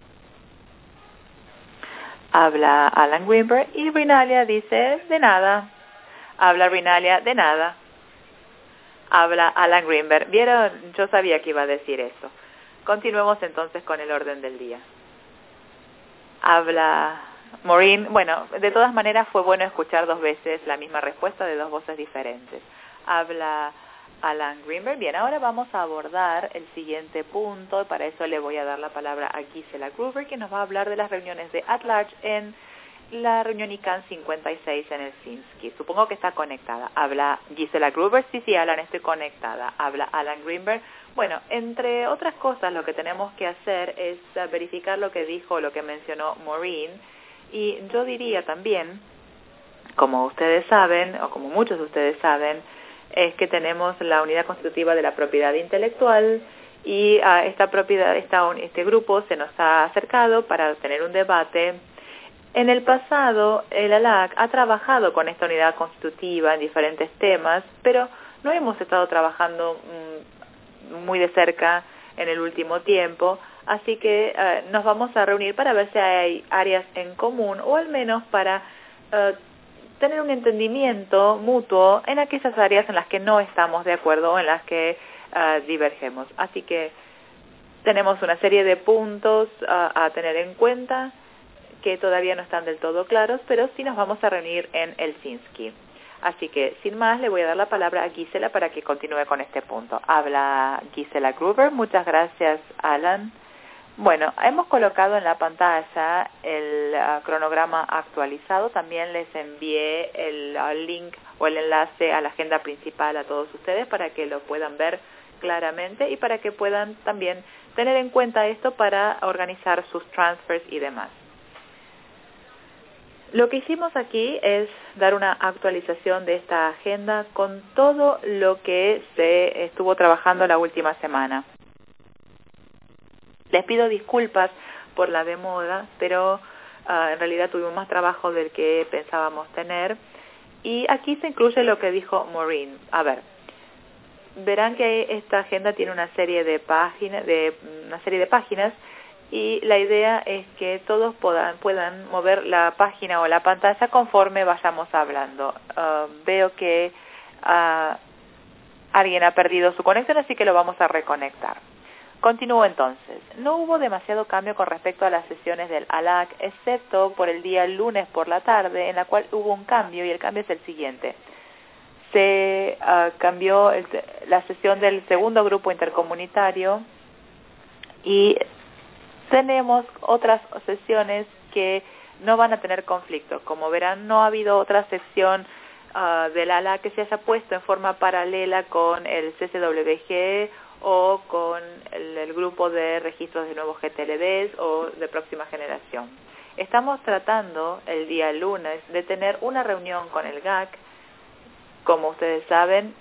Habla Alan Greenberg y Rinalia dice de nada. Habla Rinalia, de nada. Habla Alan Greenberg. ¿Vieron? Yo sabía que iba a decir eso. Continuemos entonces con el orden del día. Habla Maureen. Bueno, de todas maneras fue bueno escuchar dos veces la misma respuesta de dos voces diferentes. Habla Alan Greenberg. Bien, ahora vamos a abordar el siguiente punto. Para eso le voy a dar la palabra a Gisela Gruber, que nos va a hablar de las reuniones de At Large en la reunión I C A N cincuenta y seis en Helsinki. Supongo que está conectada. Habla Gisela Gruber. Sí, sí, Alan, estoy conectada. Habla Alan Greenberg. Bueno, entre otras cosas, lo que tenemos que hacer es verificar lo que dijo, lo que mencionó Maureen. Y yo diría también, como ustedes saben, o como muchos de ustedes saben, es que tenemos la unidad constitutiva de la propiedad intelectual y a esta propiedad, esta, este grupo se nos ha acercado para tener un debate. En el pasado, el A L A C ha trabajado con esta unidad constitutiva en diferentes temas, pero no hemos estado trabajando mmm, muy de cerca en el último tiempo, así que uh, nos vamos a reunir para ver si hay áreas en común o al menos para uh, tener un entendimiento mutuo en aquellas áreas en las que no estamos de acuerdo o en las que uh, divergemos. Así que tenemos una serie de puntos uh, a tener en cuenta que todavía no están del todo claros, pero sí nos vamos a reunir en Helsinki. Así que, sin más, le voy a dar la palabra a Gisela para que continúe con este punto. Habla Gisela Gruber. Muchas gracias, Alan. Bueno, hemos colocado en la pantalla el uh, cronograma actualizado. También les envié el uh, link o el enlace a la agenda principal a todos ustedes para que lo puedan ver claramente y para que puedan también tener en cuenta esto para organizar sus transfers y demás. Lo que hicimos aquí es dar una actualización de esta agenda con todo lo que se estuvo trabajando la última semana. Les pido disculpas por la demora, pero uh, en realidad tuvimos más trabajo del que pensábamos tener. Y aquí se incluye lo que dijo Maureen. A ver, verán que esta agenda tiene una serie de páginas, de una serie de páginas, y la idea es que todos puedan, puedan mover la página o la pantalla conforme vayamos hablando. Uh, veo que uh, alguien ha perdido su conexión, así que lo vamos a reconectar. Continúo entonces. No hubo demasiado cambio con respecto a las sesiones del A L A C, excepto por el día lunes por la tarde, en la cual hubo un cambio, y el cambio es el siguiente. Se uh, cambió el, la sesión del segundo grupo intercomunitario y tenemos otras sesiones que no van a tener conflicto. Como verán, no ha habido otra sección uh, del A L A C que se haya puesto en forma paralela con el C C W G o con el, el grupo de registros de nuevos G T L Ds o de próxima generación. Estamos tratando el día lunes de tener una reunión con el G A C. Como ustedes saben,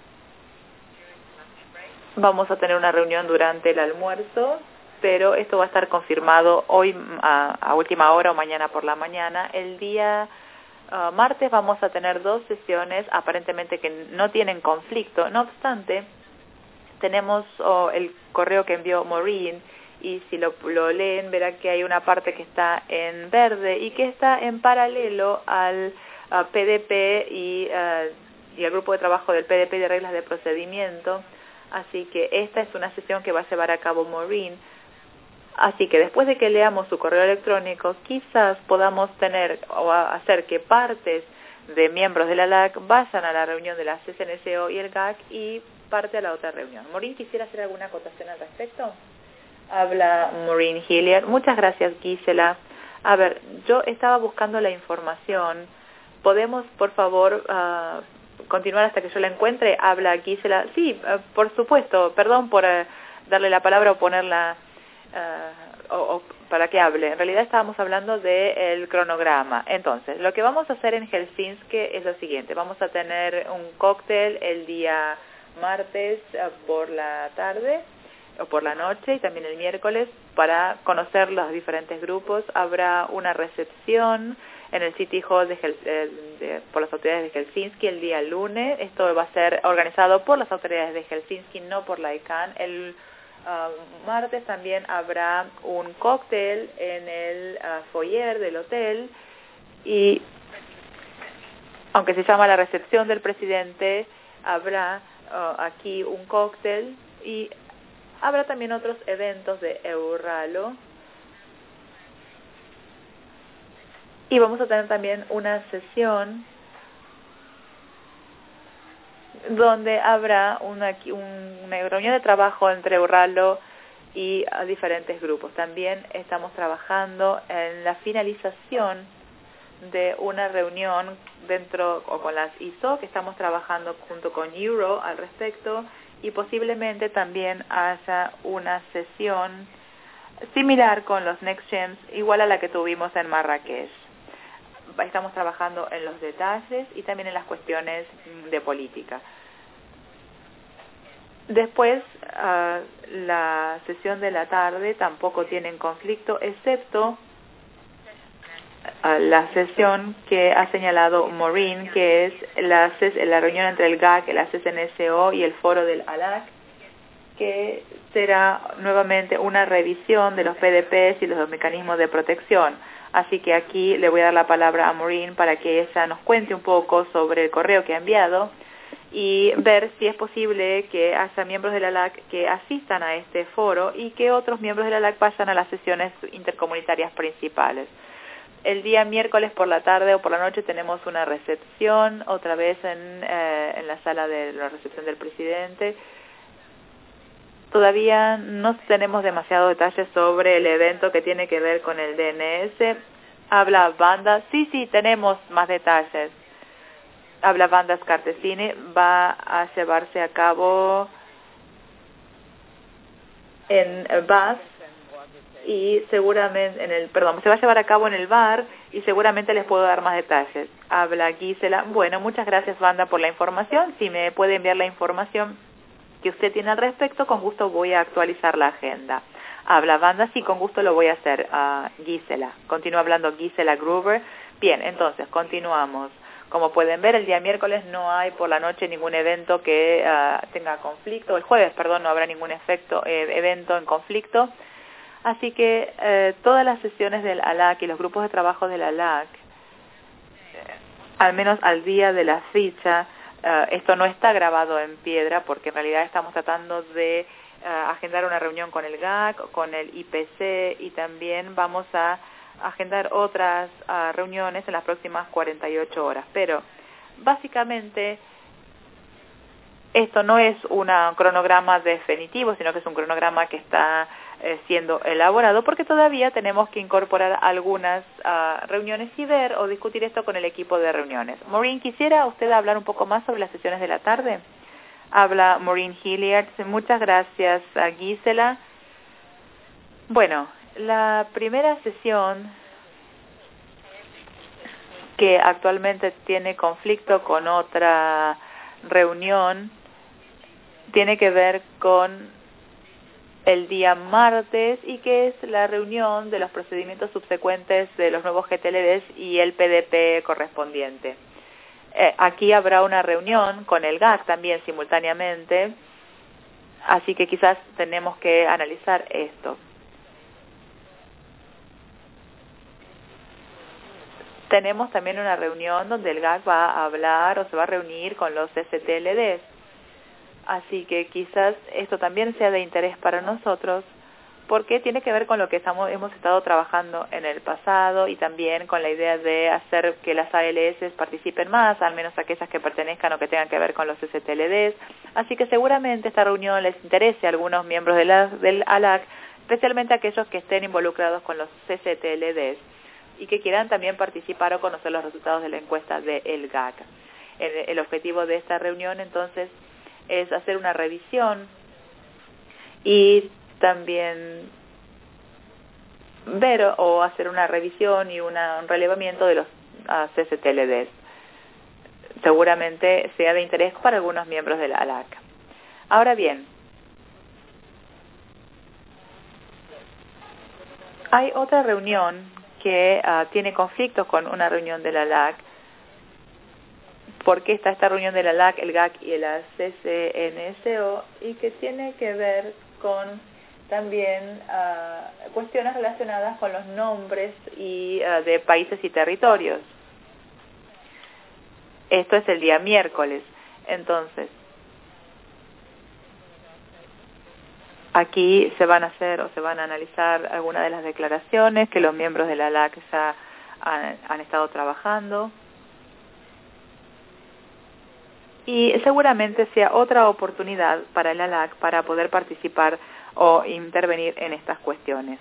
vamos a tener una reunión durante el almuerzo, pero esto va a estar confirmado hoy a, a última hora o mañana por la mañana. El día uh, martes vamos a tener dos sesiones aparentemente que no tienen conflicto. No obstante, tenemos oh, el correo que envió Maureen, y si lo, lo leen verán que hay una parte que está en verde y que está en paralelo al uh, P D P y, uh, y al grupo de trabajo del P D P de reglas de procedimiento. Así que esta es una sesión que va a llevar a cabo Maureen. Así que después de que leamos su correo electrónico, quizás podamos tener o hacer que partes de miembros de la L A C vayan a la reunión de la C C N C O y el G A C y parte a la otra reunión. Maureen, ¿quisiera hacer alguna acotación al respecto? Habla Maureen Hilliard. Muchas gracias, Gisela. A ver, yo estaba buscando la información. ¿Podemos, por favor, uh, continuar hasta que yo la encuentre? Habla Gisela. Sí, uh, por supuesto. Perdón por uh, darle la palabra o ponerla uh, o, o para que hable. En realidad estábamos hablando del cronograma. Entonces, lo que vamos a hacer en Helsinki es lo siguiente. Vamos a tener un cóctel el día martes uh, por la tarde o por la noche y también el miércoles para conocer los diferentes grupos. Habrá una recepción en el City Hall de, Hel eh, de, por las autoridades de Helsinki el día lunes. Esto va a ser organizado por las autoridades de Helsinki, no por la I C A N. El uh, martes también habrá un cóctel en el uh, foyer del hotel, y aunque se llama la recepción del presidente, habrá uh, aquí un cóctel y habrá también otros eventos de Euralo. Y vamos a tener también una sesión donde habrá una, una reunión de trabajo entre Urralo y a diferentes grupos. También estamos trabajando en la finalización de una reunión dentro o con las I S O, que estamos trabajando junto con Euro al respecto, y posiblemente también haya una sesión similar con los Next Gems, igual a la que tuvimos en Marrakech. Estamos trabajando en los detalles y también en las cuestiones de política. Después, uh, la sesión de la tarde tampoco tiene conflicto, excepto uh, la sesión que ha señalado Maureen, que es la, la reunión entre el G A C, la C S N S O y el foro del A L A C, que será nuevamente una revisión de los P D Ps y los mecanismos de protección. Así que aquí le voy a dar la palabra a Maureen para que ella nos cuente un poco sobre el correo que ha enviado y ver si es posible que haya miembros de la A L A C que asistan a este foro y que otros miembros de la A L A C vayan a las sesiones intercomunitarias principales. El día miércoles por la tarde o por la noche tenemos una recepción, otra vez en, eh, en la sala de la recepción del presidente. Todavía no tenemos demasiados detalles sobre el evento que tiene que ver con el D N S. Habla Wanda. Sí, sí, tenemos más detalles. Habla Wanda Scartesini. Va a llevarse a cabo en Bath y seguramente en el, perdón, se va a llevar a cabo en el bar y seguramente les puedo dar más detalles. Habla Gisela. Bueno, muchas gracias, Wanda, por la información. Si me puede enviar la información que usted tiene al respecto, con gusto voy a actualizar la agenda. Habla Wanda, sí, con gusto lo voy a hacer. Uh, Gisela, continúa hablando Gisela Gruber. Bien, entonces, continuamos. Como pueden ver, el día miércoles no hay por la noche ningún evento que uh, tenga conflicto. El jueves, perdón, no habrá ningún efecto, eh, evento en conflicto. Así que eh, todas las sesiones del A L A C y los grupos de trabajo del A L A C, eh, al menos al día de la ficha, Uh, esto no está grabado en piedra porque en realidad estamos tratando de uh, agendar una reunión con el G A C, con el I P C y también vamos a agendar otras uh, reuniones en las próximas cuarenta y ocho horas. Pero básicamente esto no es un cronograma definitivo, sino que es un cronograma que está eh, siendo elaborado porque todavía tenemos que incorporar algunas uh, reuniones y ver o discutir esto con el equipo de reuniones. Maureen, ¿quisiera usted hablar un poco más sobre las sesiones de la tarde? Habla Maureen Hilliard. Muchas gracias a Gisela. Bueno, la primera sesión que actualmente tiene conflicto con otra reunión tiene que ver con el día martes y que es la reunión de los procedimientos subsecuentes de los nuevos G T L Ds y el P D P correspondiente. Eh, aquí habrá una reunión con el G A C también simultáneamente, así que quizás tenemos que analizar esto. Tenemos también una reunión donde el G A C va a hablar o se va a reunir con los S T L Ds. Así que quizás esto también sea de interés para nosotros porque tiene que ver con lo que estamos, hemos estado trabajando en el pasado y también con la idea de hacer que las A L S participen más, al menos aquellas que pertenezcan o que tengan que ver con los S T L Ds. Así que seguramente esta reunión les interese a algunos miembros de la, del A L A C, especialmente aquellos que estén involucrados con los S T L Ds y que quieran también participar o conocer los resultados de la encuesta del G A C. El, el objetivo de esta reunión entonces es hacer una revisión y también ver o hacer una revisión y una, un relevamiento de los uh, C S T L Ds. Seguramente sea de interés para algunos miembros de la A L A C. Ahora bien, hay otra reunión que uh, tiene conflictos con una reunión de la A L A C. Porque está esta reunión de la A L A C, el G A C y la C S N S O y que tiene que ver con también uh, cuestiones relacionadas con los nombres y uh, de países y territorios. Esto es el día miércoles. Entonces, aquí se van a hacer o se van a analizar algunas de las declaraciones que los miembros de la A L A C ya han, han estado trabajando. y seguramente sea otra oportunidad para el A L A C para poder participar o intervenir en estas cuestiones.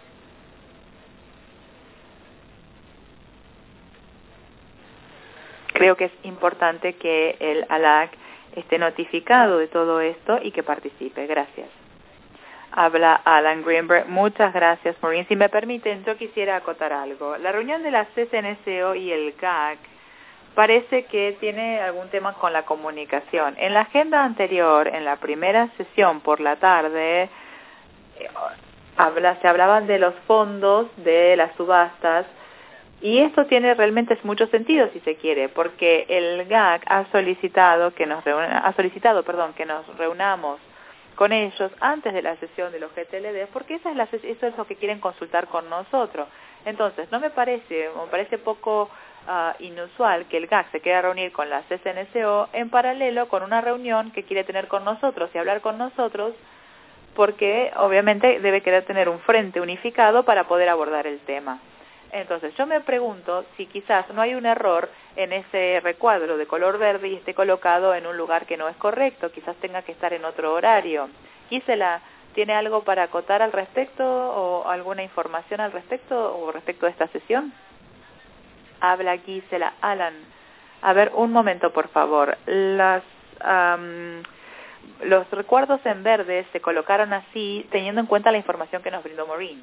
Creo que es importante que el A L A C esté notificado de todo esto y que participe. Gracias. Habla Alan Greenberg. Muchas gracias, Maureen. Si me permiten, yo quisiera acotar algo. La reunión de la C C N S O y el G A C parece que tiene algún tema con la comunicación. En la agenda anterior, en la primera sesión por la tarde, eh, habla, se hablaban de los fondos de las subastas, y esto tiene realmente mucho sentido, si se quiere, porque el G A C ha solicitado que nos reuna, ha solicitado, perdón, que nos reunamos con ellos antes de la sesión de los G T L D, porque esa es la, eso es lo que quieren consultar con nosotros. Entonces, no me parece, me parece poco uh, inusual que el G A C se quiera reunir con la C C N S O en paralelo con una reunión que quiere tener con nosotros y hablar con nosotros, porque obviamente debe querer tener un frente unificado para poder abordar el tema. Entonces, yo me pregunto si quizás no hay un error en ese recuadro de color verde y esté colocado en un lugar que no es correcto, quizás tenga que estar en otro horario. Gisela, ¿tiene algo para acotar al respecto o alguna información al respecto o respecto de esta sesión? Habla Gisela. Alan, a ver, un momento, por favor. Las, um, los recuerdos en verde se colocaron así teniendo en cuenta la información que nos brindó Maureen.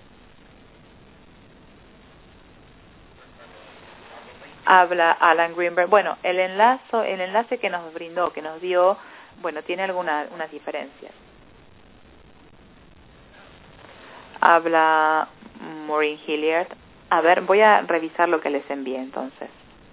Habla Alan Greenberg. Bueno, el enlace, el enlace que nos brindó, que nos dio, bueno, tiene algunas unas diferencias. Habla Maureen Hilliard. A ver, voy a revisar lo que les envié entonces.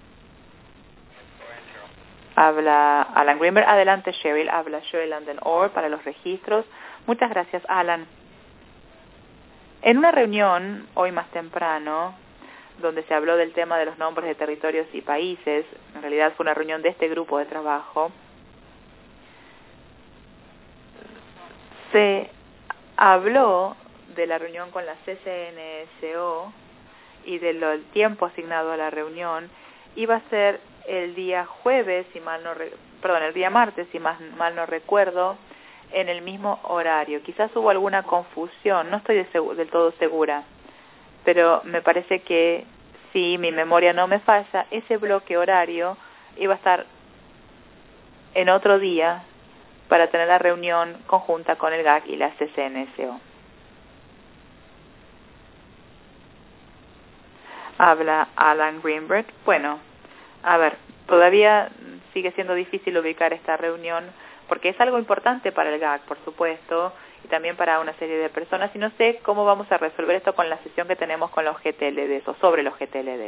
Habla Alan Greenberg. Adelante, Cheryl. Habla Cheryl London Orr para los registros. Muchas gracias, Alan. En una reunión hoy más temprano, donde se habló del tema de los nombres de territorios y países, en realidad fue una reunión de este grupo de trabajo, se habló de la reunión con la C C N S O y del tiempo asignado a la reunión. Iba a ser el día jueves, si mal no re, perdón, el día martes, si más, mal no recuerdo, en el mismo horario. Quizás hubo alguna confusión, no estoy de segu- del todo segura, pero me parece que si mi memoria no me falla, ese bloque horario iba a estar en otro día para tener la reunión conjunta con el G A C y la C C N S O. Habla Alan Greenberg. Bueno, a ver, todavía sigue siendo difícil ubicar esta reunión porque es algo importante para el G A C, por supuesto, y también para una serie de personas, y no sé cómo vamos a resolver esto con la sesión que tenemos con los G T L Ds o sobre los G T L Ds.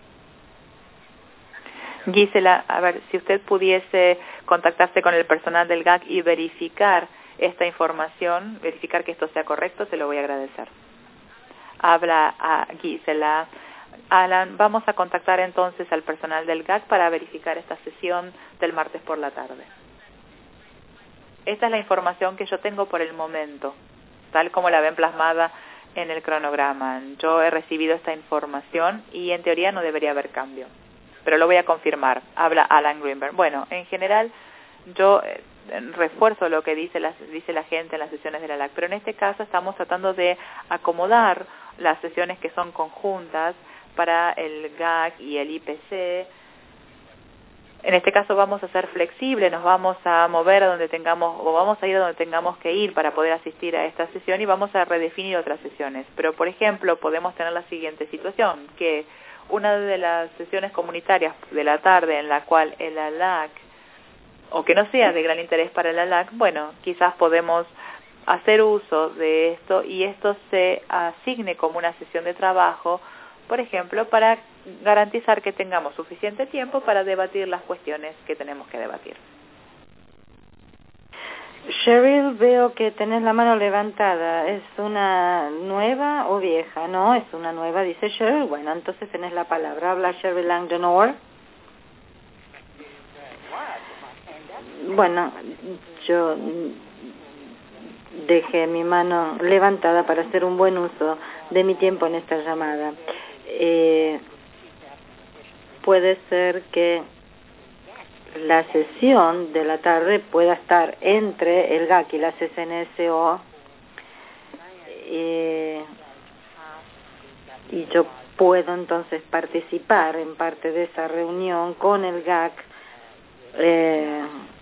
Gisela, a ver, si usted pudiese contactarse con el personal del G A C y verificar esta información, verificar que esto sea correcto, se lo voy a agradecer. Habla a Gisela. Alan, vamos a contactar entonces al personal del G A C para verificar esta sesión del martes por la tarde. Esta es la información que yo tengo por el momento, tal como la ven plasmada en el cronograma. Yo he recibido esta información y en teoría no debería haber cambio, pero lo voy a confirmar. Habla Alan Greenberg. Bueno, en general yo eh, refuerzo lo que dice la, dice la gente en las sesiones de la L A C, pero en este caso estamos tratando de acomodar las sesiones que son conjuntas para el G A C y el I P C. En este caso vamos a ser flexibles, nos vamos a mover a donde tengamos, o vamos a ir a donde tengamos que ir para poder asistir a esta sesión y vamos a redefinir otras sesiones. Pero, por ejemplo, podemos tener la siguiente situación, que una de las sesiones comunitarias de la tarde en la cual el A L A C, o que no sea de gran interés para el A L A C, bueno, quizás podemos hacer uso de esto y esto se asigne como una sesión de trabajo, por ejemplo, para garantizar que tengamos suficiente tiempo para debatir las cuestiones que tenemos que debatir. Cheryl, veo que tenés la mano levantada. ¿Es una nueva o vieja? No, es una nueva, dice Cheryl. Bueno, entonces tenés la palabra. Habla Cheryl Langdon Orr. Bueno, yo dejé mi mano levantada para hacer un buen uso de mi tiempo en esta llamada. Eh, puede ser que la sesión de la tarde pueda estar entre el G A C y la C S N S O eh, y yo puedo entonces participar en parte de esa reunión con el G A C, eh,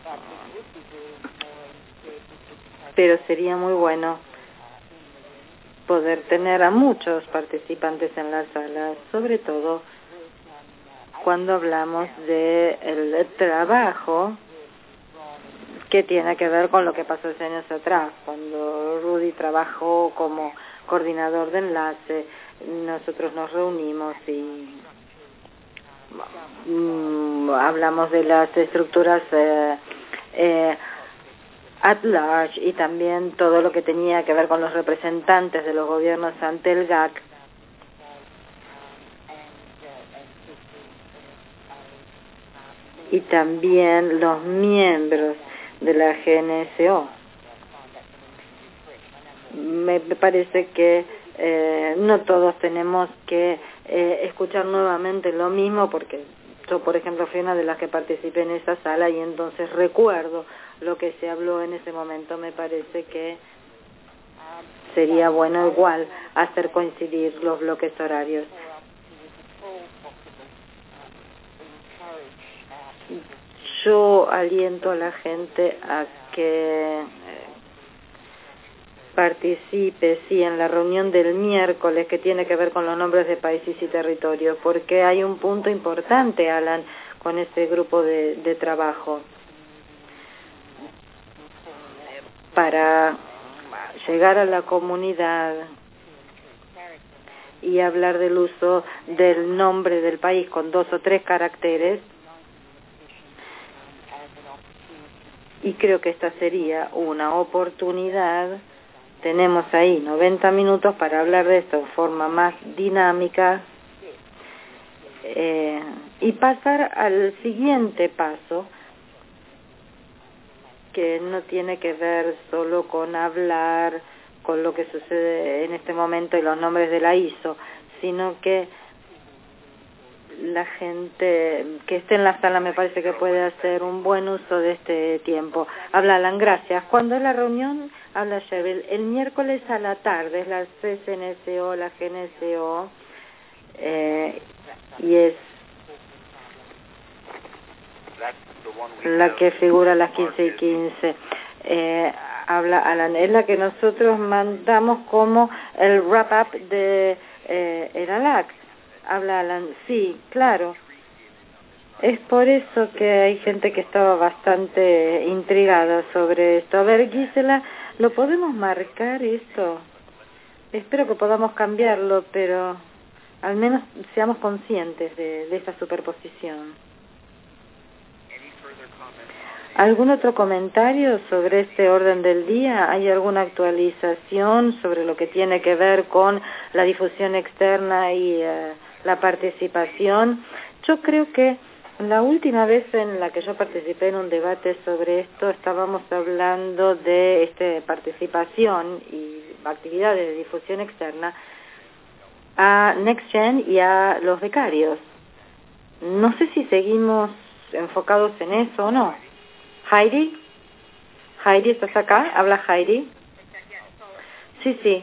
pero sería muy bueno poder tener a muchos participantes en la sala, sobre todo cuando hablamos de el trabajo que tiene que ver con lo que pasó hace años atrás, cuando Rudy trabajó como coordinador de enlace. Nosotros nos reunimos y mm, hablamos de las estructuras eh, eh, at large y también todo lo que tenía que ver con los representantes de los gobiernos ante el G A C. Y también los miembros de la G N S O. Me parece que eh, no todos tenemos que eh, escuchar nuevamente lo mismo, porque yo, por ejemplo, fui una de las que participé en esa sala y entonces recuerdo lo que se habló en ese momento. Me parece que sería bueno igual hacer coincidir los bloques horarios. Yo aliento a la gente a que participe, sí, en la reunión del miércoles que tiene que ver con los nombres de países y territorios, porque hay un punto importante, Alan, con este grupo de, de trabajo. Para llegar a la comunidad y hablar del uso del nombre del país con dos o tres caracteres, y creo que esta sería una oportunidad. Tenemos ahí noventa minutos para hablar de esto de forma más dinámica eh, y pasar al siguiente paso, que no tiene que ver solo con hablar con lo que sucede en este momento y los nombres de la I S O, sino que la gente que esté en la sala me parece que puede hacer un buen uso de este tiempo. Habla Alan, gracias. ¿Cuándo es la reunión? Habla Cheryl. El miércoles a la tarde es la C S N S O, la G N S O, eh, y es la que figura a las quince y quince. Eh, habla Alan, es la que nosotros mandamos como el wrap-up de eh, el ALAC. Habla Alan, sí, claro. Es por eso que hay gente que estaba bastante intrigada sobre esto. A ver, Gisela, ¿lo podemos marcar esto? Espero que podamos cambiarlo, pero al menos seamos conscientes de, de esta superposición. ¿Algún otro comentario sobre este orden del día? ¿Hay alguna actualización sobre lo que tiene que ver con la difusión externa y uh, la participación? Yo creo que la última vez en la que yo participé en un debate sobre esto, estábamos hablando de este, participación y actividades de difusión externa a NextGen y a los becarios. No sé si seguimos enfocados en eso o no. Heidi, Heidi, ¿estás acá? ¿Habla Heidi? Sí, sí.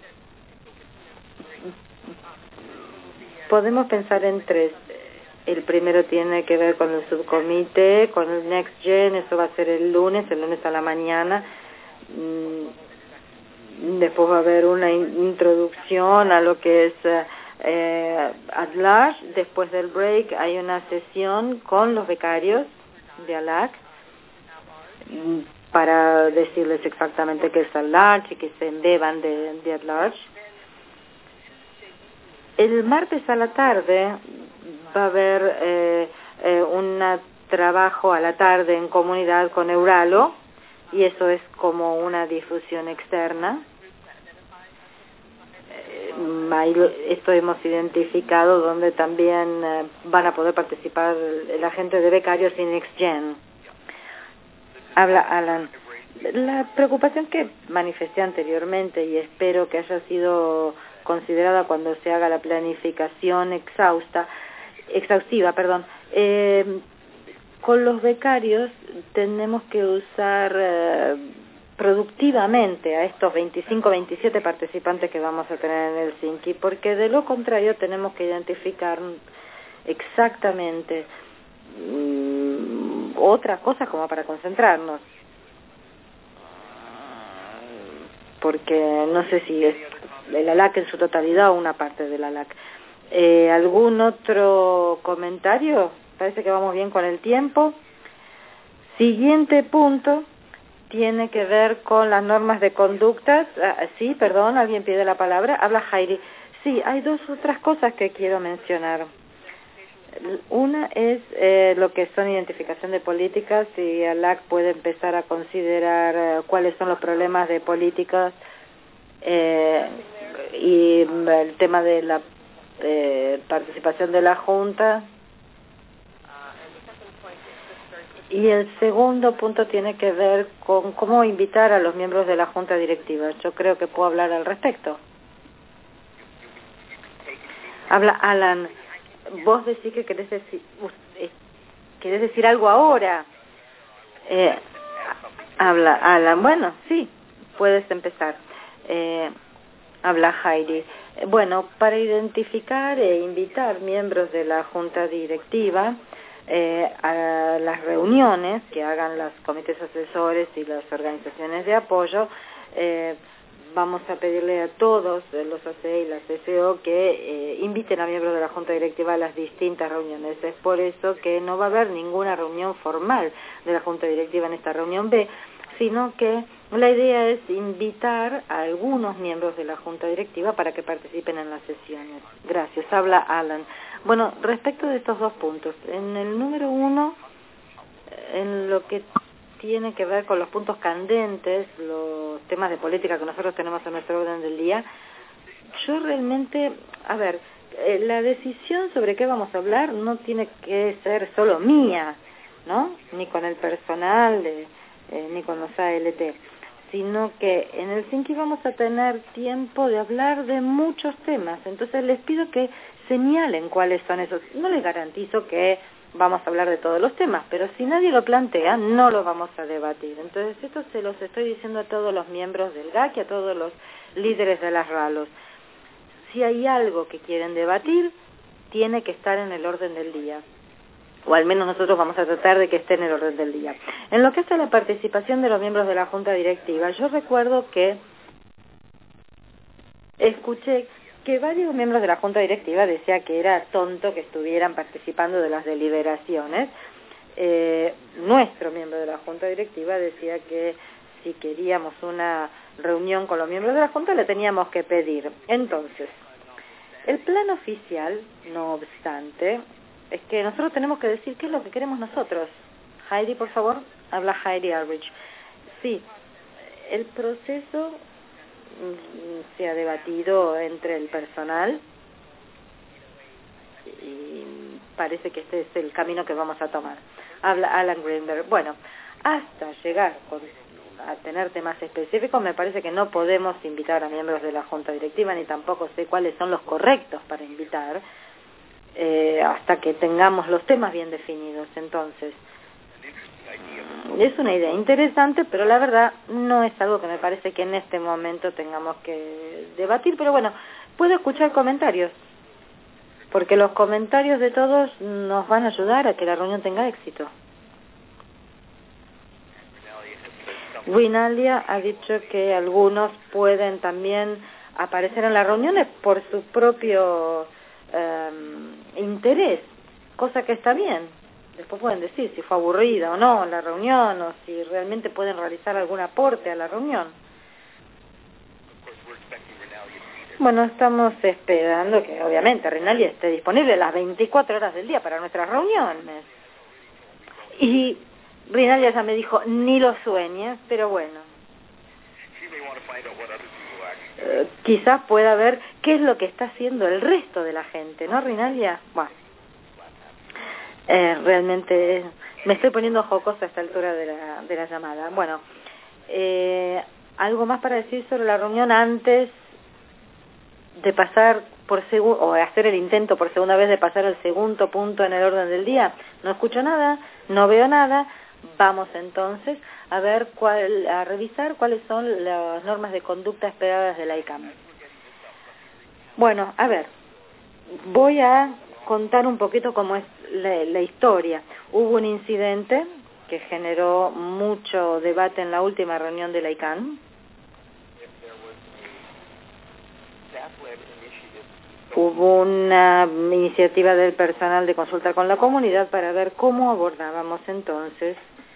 Podemos pensar en tres. El primero tiene que ver con el subcomité, con el NextGen, eso va a ser el lunes, el lunes a la mañana. Después va a haber una introducción a lo que es eh, at large. Después del break hay una sesión con los becarios de ALAC para decirles exactamente qué es at large y que se embeban de, de at large. El martes a la tarde va a haber eh, eh, un trabajo a la tarde en comunidad con Euralo, y eso es como una difusión externa. Eh, esto hemos identificado donde también eh, van a poder participar la gente de becarios y NextGen. Habla Alan. La preocupación que manifesté anteriormente, y espero que haya sido considerada cuando se haga la planificación exhausta, exhaustiva, perdón, eh, con los becarios tenemos que usar eh, productivamente a estos veinticinco, veintisiete participantes que vamos a tener en el Helsinki, porque de lo contrario tenemos que identificar exactamente mmm, otras cosas como para concentrarnos. Porque no sé si es el A L A C en su totalidad o una parte del A L A C. Eh, ¿Algún otro comentario? Parece que vamos bien con el tiempo. Siguiente punto tiene que ver con las normas de conductas. Ah, sí, perdón, alguien pide la palabra. Habla Heidi. Sí, hay dos otras cosas que quiero mencionar. Una es eh, lo que son identificación de políticas, y A L A C puede empezar a considerar eh, cuáles son los problemas de políticas eh, y el tema de la eh, participación de la Junta. Y el segundo punto tiene que ver con cómo invitar a los miembros de la Junta Directiva. Yo creo que puedo hablar al respecto. Habla Alan. Vos decís que querés decir, querés decir algo ahora. Eh, habla Alan. Bueno, sí, puedes empezar. Eh, habla Heidi. Bueno, para identificar e invitar miembros de la Junta Directiva eh, a las reuniones que hagan los comités asesores y las organizaciones de apoyo, eh, vamos a pedirle a todos los A C E y las S E O que eh, inviten a miembros de la Junta Directiva a las distintas reuniones. Es por eso que no va a haber ninguna reunión formal de la Junta Directiva en esta reunión B, sino que la idea es invitar a algunos miembros de la Junta Directiva para que participen en las sesiones. Gracias. Habla Alan. Bueno, respecto de estos dos puntos, en el número uno, en lo que tiene que ver con los puntos candentes, los temas de política que nosotros tenemos en nuestro orden del día, yo realmente, a ver, eh, la decisión sobre qué vamos a hablar no tiene que ser solo mía, ¿no? Ni con el personal, de, eh, ni con los A L T, sino que en el Helsinki vamos a tener tiempo de hablar de muchos temas. Entonces les pido que señalen cuáles son esos. No les garantizo que vamos a hablar de todos los temas, pero si nadie lo plantea, no lo vamos a debatir. Entonces, esto se los estoy diciendo a todos los miembros del G A C y a todos los líderes de las RALOS. Si hay algo que quieren debatir, tiene que estar en el orden del día. O al menos nosotros vamos a tratar de que esté en el orden del día. En lo que hace a la participación de los miembros de la Junta Directiva, yo recuerdo que escuché que varios miembros de la Junta Directiva decían que era tonto que estuvieran participando de las deliberaciones. Eh, nuestro miembro de la Junta Directiva decía que si queríamos una reunión con los miembros de la Junta le teníamos que pedir. Entonces, el plan oficial, no obstante, es que nosotros tenemos que decir qué es lo que queremos nosotros. Heidi, por favor, habla Heidi Albrecht. Sí, el proceso se ha debatido entre el personal y parece que este es el camino que vamos a tomar. Habla Alan Greenberg. Bueno, hasta llegar con, a tener temas específicos, me parece que no podemos invitar a miembros de la Junta Directiva, ni tampoco sé cuáles son los correctos para invitar, eh, hasta que tengamos los temas bien definidos. Entonces, es una idea interesante, pero la verdad no es algo que me parece que en este momento tengamos que debatir. Pero bueno, puedo escuchar comentarios, porque los comentarios de todos nos van a ayudar a que la reunión tenga éxito. Winalia ha dicho que algunos pueden también aparecer en las reuniones por su propio eh, interés, cosa que está bien. Después pueden decir si fue aburrida o no la reunión, o si realmente pueden realizar algún aporte a la reunión. Bueno, estamos esperando que obviamente Rinalia esté disponible las veinticuatro horas del día para nuestras reuniones. Y Rinalia ya me dijo, ni lo sueñes, pero bueno. Eh, quizás pueda ver qué es lo que está haciendo el resto de la gente, ¿no, Rinalia? Bueno. Eh, realmente me estoy poniendo jocosa a esta altura de la, de la llamada. Bueno, eh, ¿algo más para decir sobre la reunión antes de pasar por segundo, o hacer el intento por segunda vez de pasar al segundo punto en el orden del día. No escucho nada, no veo nada. Vamos entonces a ver cuál, a revisar cuáles son las normas de conducta esperadas de la I C A M. Bueno, a ver, voy a contar un poquito cómo es la, la historia. Hubo un incidente que generó mucho debate en la última reunión de la I C A M. Hubo una iniciativa del personal de consulta con la comunidad para ver cómo abordábamos entonces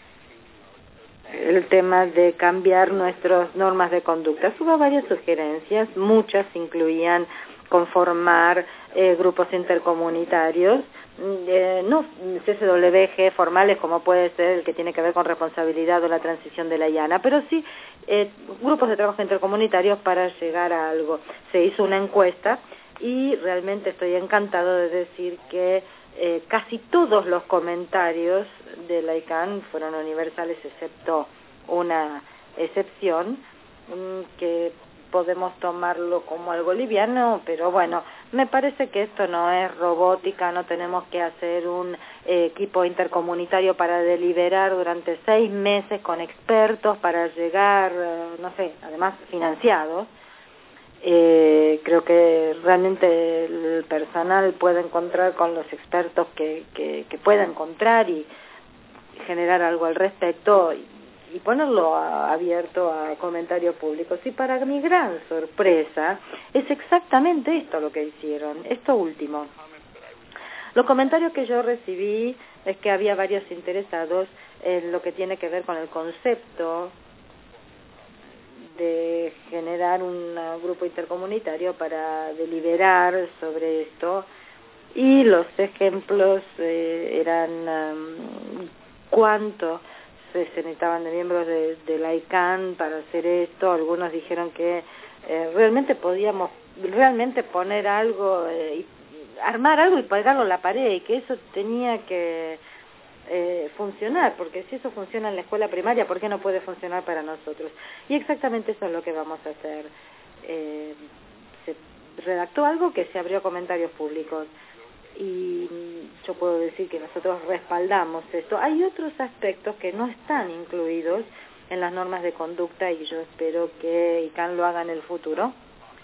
el tema de cambiar nuestras normas de conducta. Hubo varias sugerencias, muchas incluían conformar eh, grupos intercomunitarios, eh, no C C W G formales como puede ser el que tiene que ver con responsabilidad o la transición de la I A N A, pero sí eh, grupos de trabajo intercomunitarios para llegar a algo. Se hizo una encuesta y realmente estoy encantado de decir que eh, casi todos los comentarios de la I C A N fueron universales, excepto una excepción, mmm, que podemos tomarlo como algo liviano, pero bueno, me parece que esto no es robótica, no tenemos que hacer un eh, equipo intercomunitario para deliberar durante seis meses con expertos para llegar, eh, no sé, además financiados. Eh, creo que realmente el personal puede encontrar con los expertos que, que, que pueda encontrar y generar algo al respecto y, y ponerlo a, abierto a comentarios públicos. Y para mi gran sorpresa es exactamente esto lo que hicieron, esto último. Los comentarios que yo recibí es que había varios interesados en lo que tiene que ver con el concepto de generar un grupo intercomunitario para deliberar sobre esto, y los ejemplos eh, eran um, cuánto se, se necesitaban de miembros de, de la I C A N para hacer esto. Algunos dijeron que eh, realmente podíamos realmente poner algo, eh, y armar algo y pegarlo a la pared, y que eso tenía que Eh, funcionar, porque si eso funciona en la escuela primaria, ¿por qué no puede funcionar para nosotros? Y exactamente eso es lo que vamos a hacer. Eh, se redactó algo que se abrió a comentarios públicos y yo puedo decir que nosotros respaldamos esto. Hay otros aspectos que no están incluidos en las normas de conducta y yo espero que I C A N lo haga en el futuro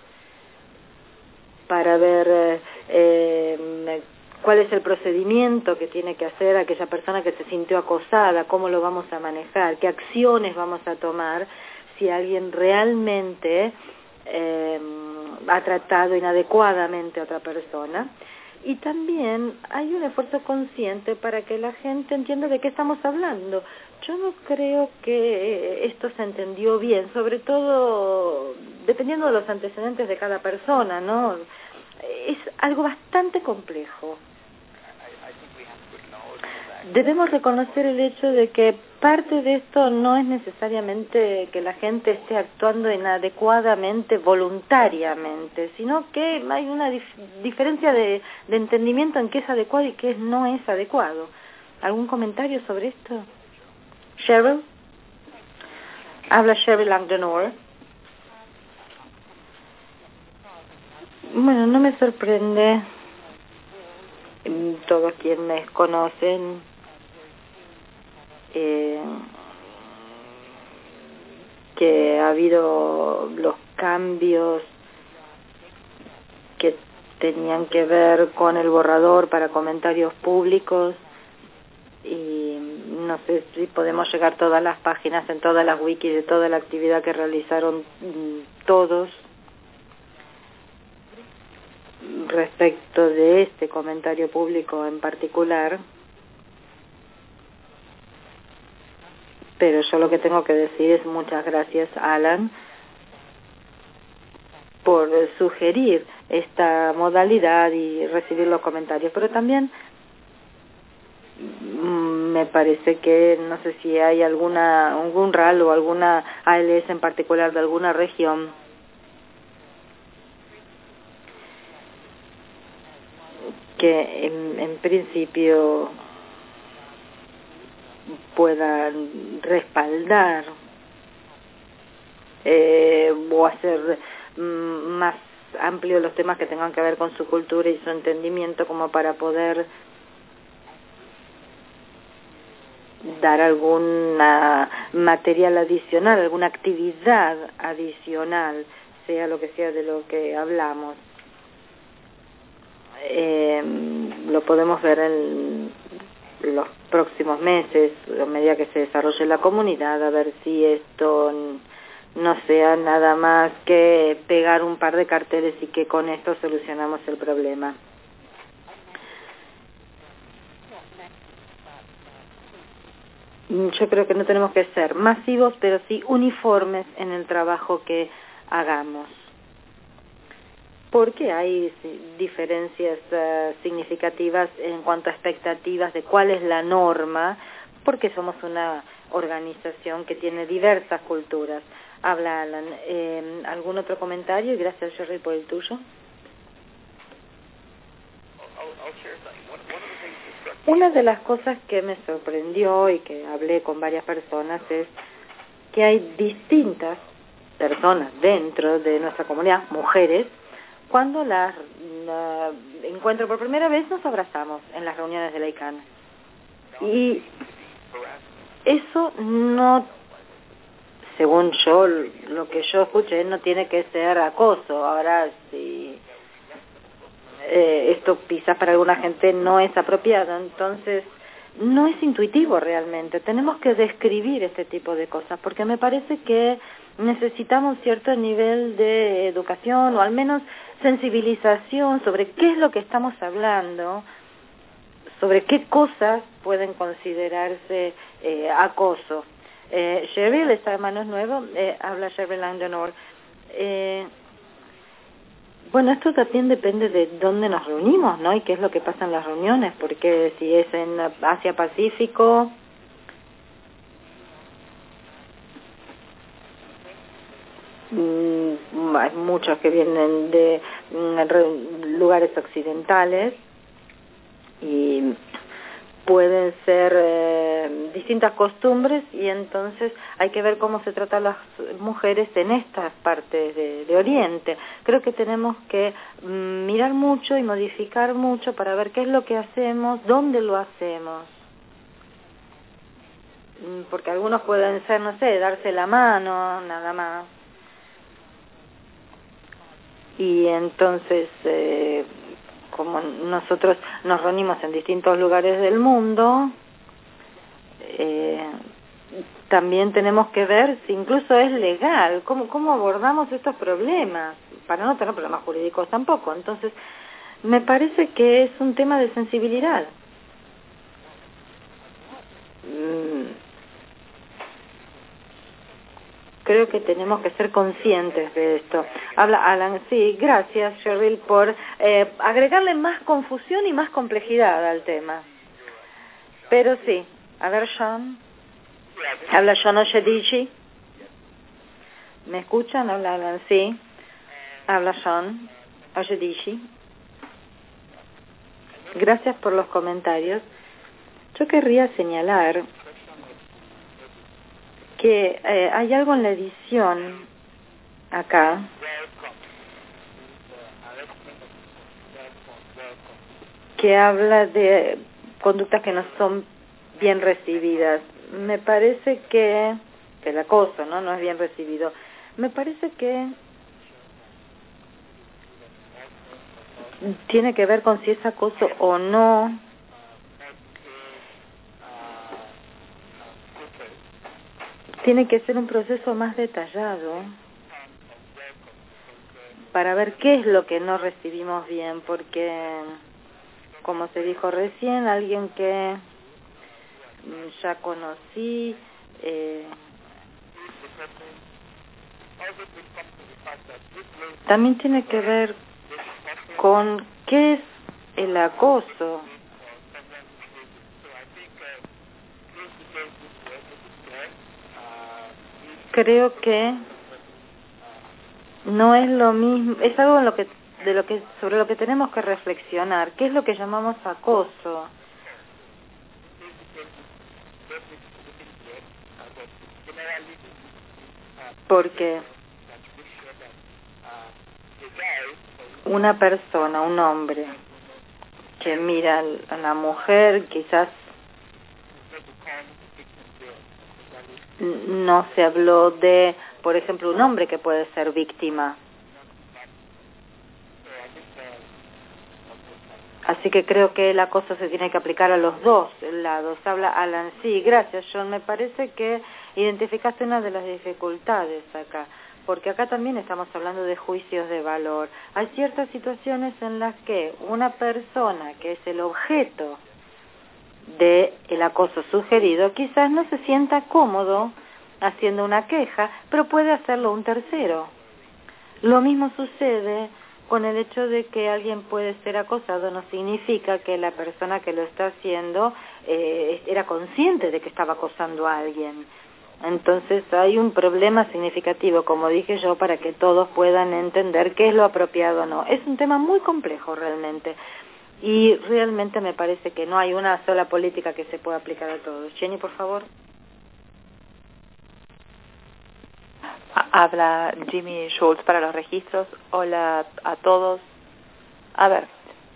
para ver eh, eh, cuál es el procedimiento que tiene que hacer aquella persona que se sintió acosada, cómo lo vamos a manejar, qué acciones vamos a tomar si alguien realmente eh, ha tratado inadecuadamente a otra persona. Y también hay un esfuerzo consciente para que la gente entienda de qué estamos hablando. Yo no creo que esto se entendió bien, sobre todo dependiendo de los antecedentes de cada persona, ¿no? Es algo bastante complejo. Debemos reconocer el hecho de que parte de esto no es necesariamente que la gente esté actuando inadecuadamente, voluntariamente, sino que hay una dif diferencia de, de entendimiento en qué es adecuado y qué no es adecuado. ¿Algún comentario sobre esto? Cheryl? Habla Cheryl Langdon-Orr. Bueno, no me sorprende, todos quienes me conocen, eh, que ha habido los cambios que tenían que ver con el borrador para comentarios públicos, y no sé si podemos llegar a todas las páginas, en todas las wikis de toda la actividad que realizaron todos respecto de este comentario público en particular, pero yo lo que tengo que decir es muchas gracias, Alan, por sugerir esta modalidad y recibir los comentarios, pero también me parece que no sé si hay alguna algún R A L o alguna A L S en particular de alguna región que en, en principio puedan respaldar eh, o hacer mm, más amplio los temas que tengan que ver con su cultura y su entendimiento como para poder dar alguna material adicional, alguna actividad adicional, sea lo que sea de lo que hablamos. Eh, lo podemos ver en los próximos meses, a medida que se desarrolle la comunidad, a ver si esto no sea nada más que pegar un par de carteles y que con esto solucionamos el problema. Yo creo que no tenemos que ser masivos, pero sí uniformes en el trabajo que hagamos. Porque hay diferencias uh, significativas en cuanto a expectativas de cuál es la norma, porque somos una organización que tiene diversas culturas. Habla Alan. Eh, ¿Algún otro comentario? Y gracias, Jerry, por el tuyo. Una de las cosas que me sorprendió y que hablé con varias personas es que hay distintas personas dentro de nuestra comunidad, mujeres, cuando las la encuentro por primera vez nos abrazamos en las reuniones de la I C A N. Y eso no, según yo, lo que yo escuché, no tiene que ser acoso. Ahora, si eh, esto quizás para alguna gente no es apropiado, entonces no es intuitivo realmente. Tenemos que describir este tipo de cosas, porque me parece que necesitamos cierto nivel de educación o al menos sensibilización sobre qué es lo que estamos hablando, sobre qué cosas pueden considerarse eh, acoso. Eh, Cheryl, esta hermano es nuevo, eh, habla Cheryl Langdon. Eh, bueno, esto también depende de dónde nos reunimos, ¿no? Y qué es lo que pasa en las reuniones, porque si es en Asia Pacífico, mm, hay muchos que vienen de mm, lugares occidentales y pueden ser eh, distintas costumbres, y entonces hay que ver cómo se trata a las mujeres en estas partes de, de Oriente. Creo que tenemos que mm, mirar mucho y modificar mucho para ver qué es lo que hacemos, dónde lo hacemos. Mm, porque algunos pueden ser, no sé, darse la mano, nada más. Y entonces, eh, como nosotros nos reunimos en distintos lugares del mundo, eh, también tenemos que ver si incluso es legal, cómo, cómo abordamos estos problemas, para no tener problemas jurídicos tampoco. Entonces, me parece que es un tema de sensibilidad. Mm. Creo que tenemos que ser conscientes de esto. Habla Alan. Sí, gracias, Cheryl, por eh, agregarle más confusión y más complejidad al tema. Pero sí, a ver, Sean. Habla Sean Oshedici. ¿Me escuchan? Habla Alan. Sí. Habla Sean Oshedici. Gracias por los comentarios. Yo querría señalar que eh, hay algo en la edición acá que habla de conductas que no son bien recibidas. Me parece que, que el acoso, ¿no? no es bien recibido. Me parece que tiene que ver con si es acoso o no. Tiene que ser un proceso más detallado para ver qué es lo que no recibimos bien, porque, como se dijo recién, alguien que ya conocí, eh, también tiene que ver con qué es el acoso. Creo que no es lo mismo, es algo en lo que, de lo que, sobre lo que tenemos que reflexionar. ¿Qué es lo que llamamos acoso? Porque una persona, un hombre, que mira a la mujer, quizás no se habló de, por ejemplo, un hombre que puede ser víctima. Así que creo que el acoso se tiene que aplicar a los dos lados. Habla Alan. Sí, gracias, John. Me parece que identificaste una de las dificultades acá, porque acá también estamos hablando de juicios de valor. Hay ciertas situaciones en las que una persona que es el objeto del acoso sugerido quizás no se sienta cómodo haciendo una queja, pero puede hacerlo un tercero. Lo mismo sucede con el hecho de que alguien puede ser acosado, no significa que la persona que lo está haciendo eh, era consciente de que estaba acosando a alguien. Entonces hay un problema significativo, como dije yo, para que todos puedan entender qué es lo apropiado o no. Es un tema muy complejo realmente, y realmente me parece que no hay una sola política que se pueda aplicar a todos. Jenny, por favor. Habla Jimmy Schultz para los registros. Hola a todos. A ver,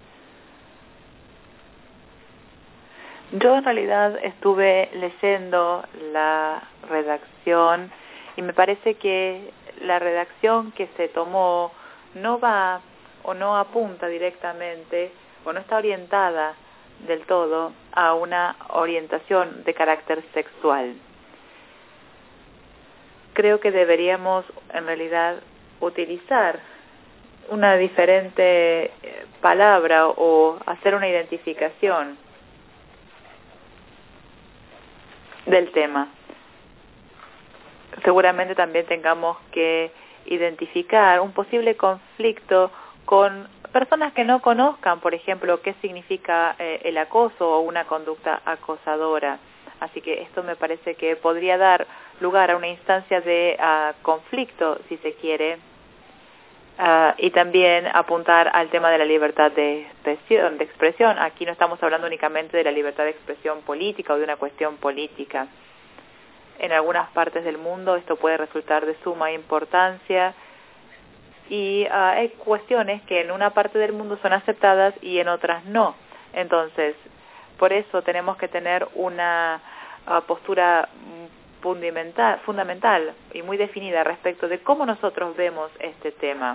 yo en realidad estuve leyendo la redacción y me parece que la redacción que se tomó no va o no apunta directamente o no está orientada del todo a una orientación de carácter sexual. Creo que deberíamos en realidad utilizar una diferente palabra o hacer una identificación del tema. Seguramente también tengamos que identificar un posible conflicto con personas que no conozcan, por ejemplo, qué significa eh, el acoso o una conducta acosadora. Así que esto me parece que podría dar lugar a una instancia de uh, conflicto, si se quiere, uh, y también apuntar al tema de la libertad de expresión, de expresión. Aquí no estamos hablando únicamente de la libertad de expresión política o de una cuestión política. En algunas partes del mundo esto puede resultar de suma importancia y uh, hay cuestiones que en una parte del mundo son aceptadas y en otras no. Entonces, por eso tenemos que tener una uh, postura fundamental, fundamental y muy definida respecto de cómo nosotros vemos este tema.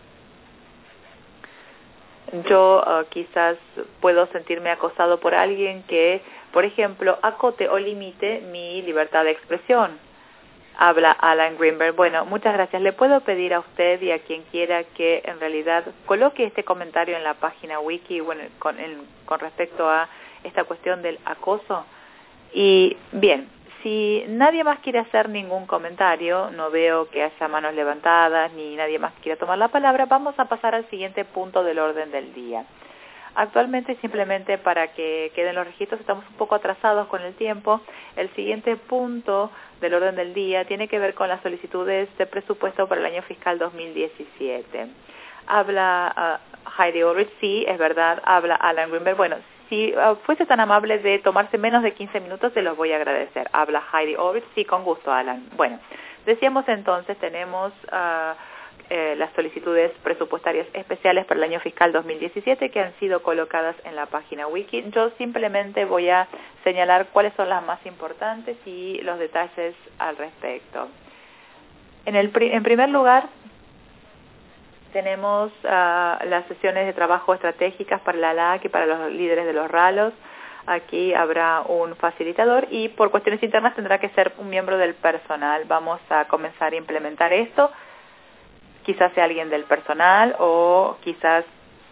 Yo uh, quizás puedo sentirme acosado por alguien que, por ejemplo, acote o limite mi libertad de expresión. Habla Alan Greenberg. Bueno, muchas gracias. Le puedo pedir a usted y a quien quiera que en realidad coloque este comentario en la página wiki, bueno, con, en, con respecto a esta cuestión del acoso. Y bien, si nadie más quiere hacer ningún comentario, no veo que haya manos levantadas ni nadie más quiera tomar la palabra, vamos a pasar al siguiente punto del orden del día. Actualmente, simplemente para que queden los registros, estamos un poco atrasados con el tiempo. El siguiente punto del orden del día tiene que ver con las solicitudes de presupuesto para el año fiscal dos mil diecisiete. Habla uh, Heidi Ulrich, sí, es verdad, habla Alan Greenberg. Bueno, si uh, fuese tan amable de tomarse menos de quince minutos, se los voy a agradecer. Habla Heidi Ulrich, sí, con gusto, Alan. Bueno, decíamos entonces, tenemos Uh, Eh, las solicitudes presupuestarias especiales para el año fiscal dos mil diecisiete que han sido colocadas en la página wiki. Yo simplemente voy a señalar cuáles son las más importantes y los detalles al respecto. En, el pri en primer lugar, tenemos uh, las sesiones de trabajo estratégicas para la L A C y para los líderes de los ralos. Aquí habrá un facilitador y por cuestiones internas tendrá que ser un miembro del personal. Vamos a comenzar a implementar esto. Quizás sea alguien del personal o quizás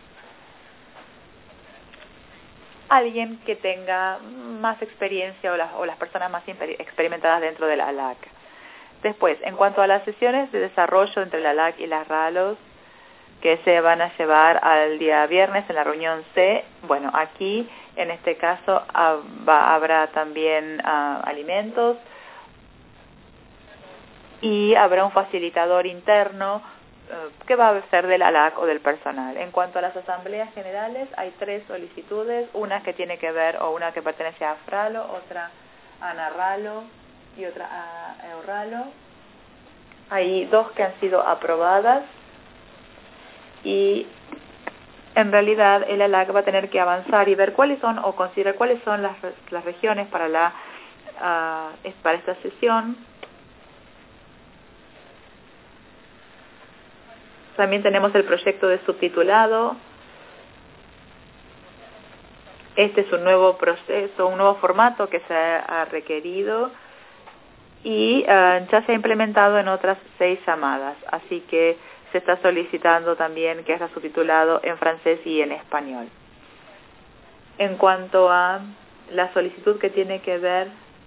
alguien que tenga más experiencia o las, o las personas más experimentadas dentro de la L A C. Después, en cuanto a las sesiones de desarrollo entre la L A C y las RALOS que se van a llevar al día viernes en la reunión C, bueno, aquí en este caso va, habrá también uh, alimentos y habrá un facilitador interno que va a ser de la L A C o del personal. En cuanto a las asambleas generales, hay tres solicitudes, una que tiene que ver, o una que pertenece a FRALO, otra a NARRALO y otra a EURALO. Hay dos que han sido aprobadas y en realidad el A L A C va a tener que avanzar y ver cuáles son, o considerar cuáles son las, las regiones para, la, uh, para esta sesión. También tenemos el proyecto de subtitulado. Este es un nuevo proceso, un nuevo formato que se ha requerido y uh, ya se ha implementado en otras seis llamadas, así que se está solicitando también que sea subtitulado en francés y en español. En cuanto a la solicitud que tiene que ver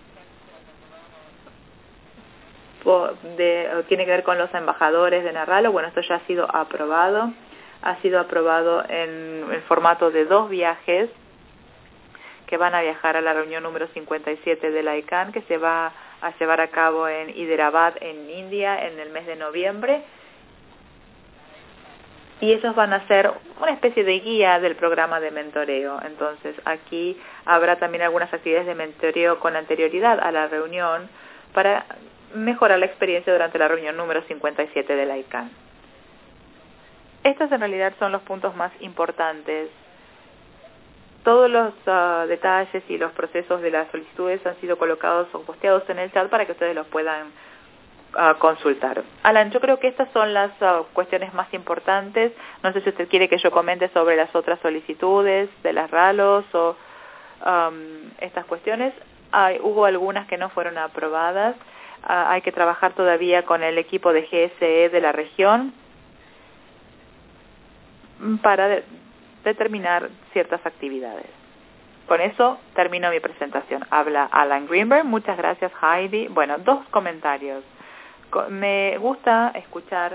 de, tiene que ver con los embajadores de Narralo, bueno, esto ya ha sido aprobado, ha sido aprobado en el formato de dos viajes que van a viajar a la reunión número cincuenta y siete de la I C A N, que se va a llevar a cabo en Hyderabad, en India, en el mes de noviembre. Y ellos van a ser una especie de guía del programa de mentoreo. Entonces, aquí habrá también algunas actividades de mentoreo con anterioridad a la reunión para mejorar la experiencia durante la reunión número cincuenta y siete de la I C A N. Estos en realidad son los puntos más importantes. Todos los uh, detalles y los procesos de las solicitudes han sido colocados o posteados en el chat para que ustedes los puedan uh, consultar. Alan, yo creo que estas son las uh, cuestiones más importantes. No sé si usted quiere que yo comente sobre las otras solicitudes de las RALOS o um, estas cuestiones. Hay, hubo algunas que no fueron aprobadas. Uh, hay que trabajar todavía con el equipo de G S E de la región para de, determinar ciertas actividades. Con eso termino mi presentación. Habla Alan Greenberg. Muchas gracias, Heidi. Bueno, dos comentarios. Me gusta escuchar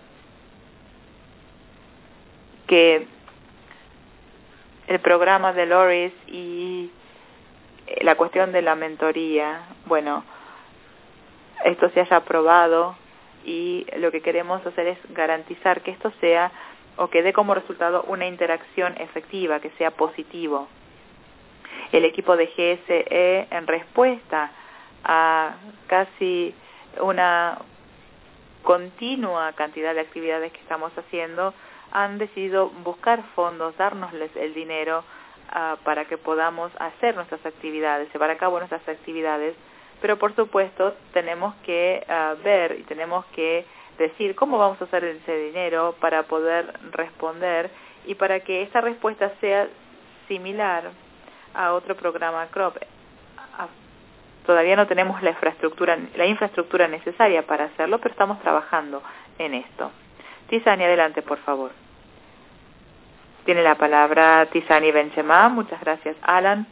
que el programa de Loris y la cuestión de la mentoría, bueno, esto se haya aprobado y lo que queremos hacer es garantizar que esto sea o que dé como resultado una interacción efectiva, que sea positivo. El equipo de G S E, en respuesta a casi una continua cantidad de actividades que estamos haciendo, han decidido buscar fondos, darnosles el dinero uh, para que podamos hacer nuestras actividades, llevar a cabo nuestras actividades, pero por supuesto tenemos que uh, ver y tenemos que decir cómo vamos a usar ese dinero para poder responder y para que esta respuesta sea similar a otro programa C R O P. Todavía no tenemos la infraestructura, la infraestructura necesaria para hacerlo, pero estamos trabajando en esto. Tizani, adelante, por favor. Tiene la palabra Tizani Benchemá. Muchas gracias, Alan.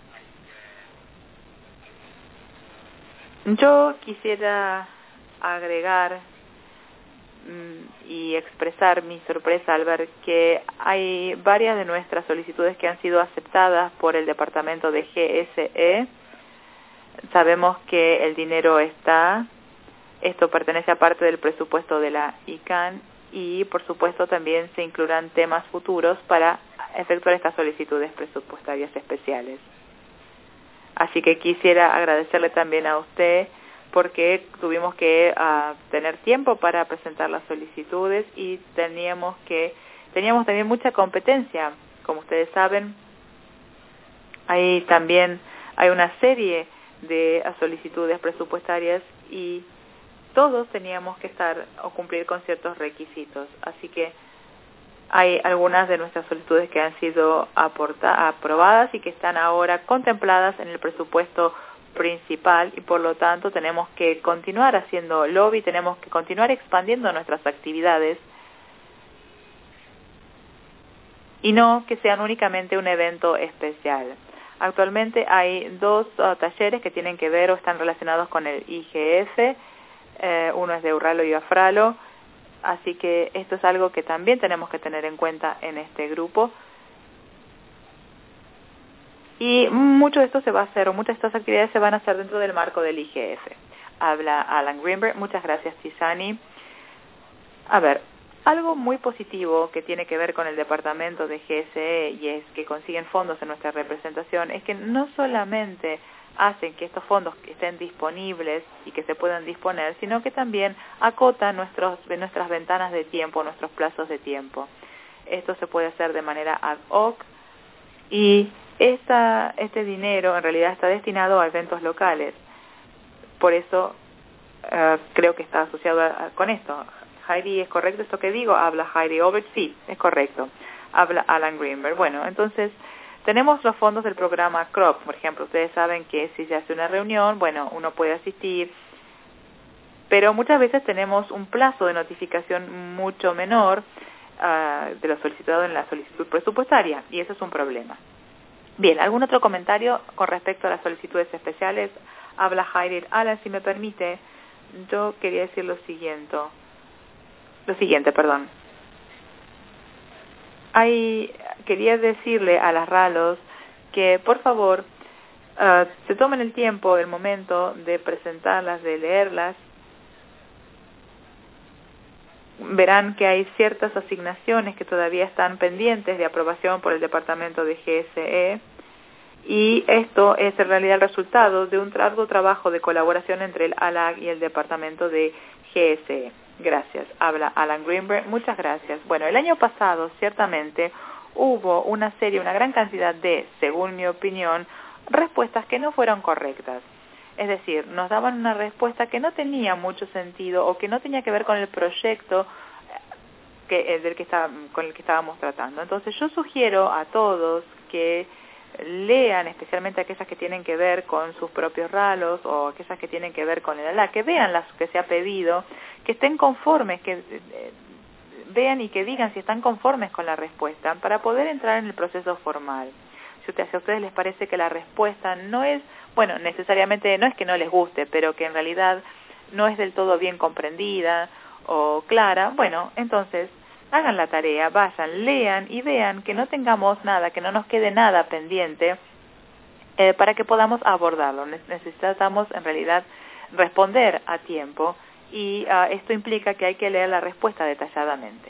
Yo quisiera agregar y expresar mi sorpresa al ver que hay varias de nuestras solicitudes que han sido aceptadas por el departamento de G S E. Sabemos que el dinero está, esto pertenece a parte del presupuesto de la I C A N y por supuesto también se incluirán temas futuros para efectuar estas solicitudes presupuestarias especiales. Así que quisiera agradecerle también a usted porque tuvimos que uh, tener tiempo para presentar las solicitudes y teníamos que teníamos también mucha competencia. Como ustedes saben, hay también hay una serie de uh, solicitudes presupuestarias y todos teníamos que estar o cumplir con ciertos requisitos. Así que hay algunas de nuestras solicitudes que han sido aporta, aprobadas y que están ahora contempladas en el presupuesto principal y por lo tanto tenemos que continuar haciendo lobby, tenemos que continuar expandiendo nuestras actividades y no que sean únicamente un evento especial. Actualmente hay dos uh, talleres que tienen que ver o están relacionados con el I G F, eh, uno es de Urralo y Afralo, así que esto es algo que también tenemos que tener en cuenta en este grupo. Y mucho de esto se va a hacer, o muchas de estas actividades se van a hacer dentro del marco del I G F. Habla Alan Greenberg. Muchas gracias, Tizani. A ver, algo muy positivo que tiene que ver con el departamento de G S E y es que consiguen fondos en nuestra representación, es que no solamente hacen que estos fondos estén disponibles y que se puedan disponer, sino que también acotan nuestros, nuestras ventanas de tiempo, nuestros plazos de tiempo. Esto se puede hacer de manera ad hoc y esta, este dinero en realidad está destinado a eventos locales. Por eso uh, creo que está asociado a, a, con esto. Heidi, ¿es correcto esto que digo? Habla Heidi Obert, sí, es correcto. Habla Alan Greenberg. Bueno, entonces tenemos los fondos del programa C R O P, por ejemplo. Ustedes saben que si se hace una reunión, bueno, uno puede asistir, pero muchas veces tenemos un plazo de notificación mucho menor uh, de lo solicitado en la solicitud presupuestaria, y eso es un problema. Bien, ¿algún otro comentario con respecto a las solicitudes especiales? Habla Heidi. Alan, si me permite, yo quería decir lo siguiente. Lo siguiente, perdón. Hay, quería decirle a las RALOS que, por favor, uh, se tomen el tiempo, el momento de presentarlas, de leerlas. Verán que hay ciertas asignaciones que todavía están pendientes de aprobación por el Departamento de G S E, y esto es en realidad el resultado de un largo trabajo de colaboración entre el A L A C y el Departamento de G S E. Gracias. Habla Alan Greenberg. Muchas gracias. Bueno, el año pasado, ciertamente, hubo una serie, una gran cantidad de, según mi opinión, respuestas que no fueron correctas. Es decir, nos daban una respuesta que no tenía mucho sentido o que no tenía que ver con el proyecto que, del que está, con el que estábamos tratando. Entonces, yo sugiero a todos que lean, especialmente aquellas que tienen que ver con sus propios RALOS o aquellas que tienen que ver con el A L A C, que vean las que se ha pedido, que estén conformes, que eh, vean y que digan si están conformes con la respuesta para poder entrar en el proceso formal. Si, usted, si a ustedes les parece que la respuesta no es, bueno, necesariamente no es que no les guste, pero que en realidad no es del todo bien comprendida o clara, bueno, entonces hagan la tarea, vayan, lean y vean que no tengamos nada, que no nos quede nada pendiente eh, para que podamos abordarlo. Necesitamos en realidad responder a tiempo y uh, esto implica que hay que leer la respuesta detalladamente.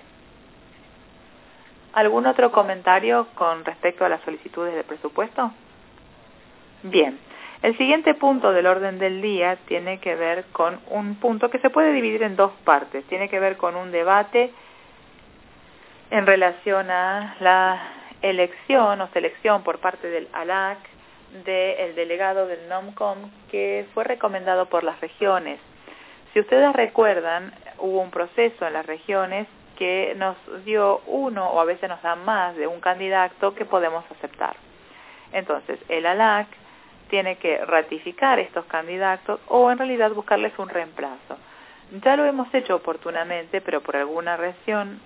¿Algún otro comentario con respecto a las solicitudes de presupuesto? Bien, el siguiente punto del orden del día tiene que ver con un punto que se puede dividir en dos partes. Tiene que ver con un debate en relación a la elección o selección por parte del A L A C del delegado del NOMCOM que fue recomendado por las regiones. Si ustedes recuerdan, hubo un proceso en las regiones que nos dio uno o a veces nos da más de un candidato que podemos aceptar. Entonces, el A L A C tiene que ratificar estos candidatos o en realidad buscarles un reemplazo. Ya lo hemos hecho oportunamente, pero por alguna razón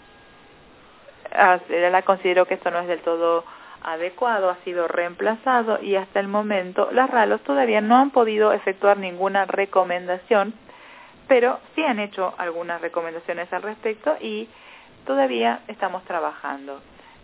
el A L A C consideró que esto no es del todo adecuado, ha sido reemplazado y hasta el momento las RALOS todavía no han podido efectuar ninguna recomendación, pero sí han hecho algunas recomendaciones al respecto y todavía estamos trabajando.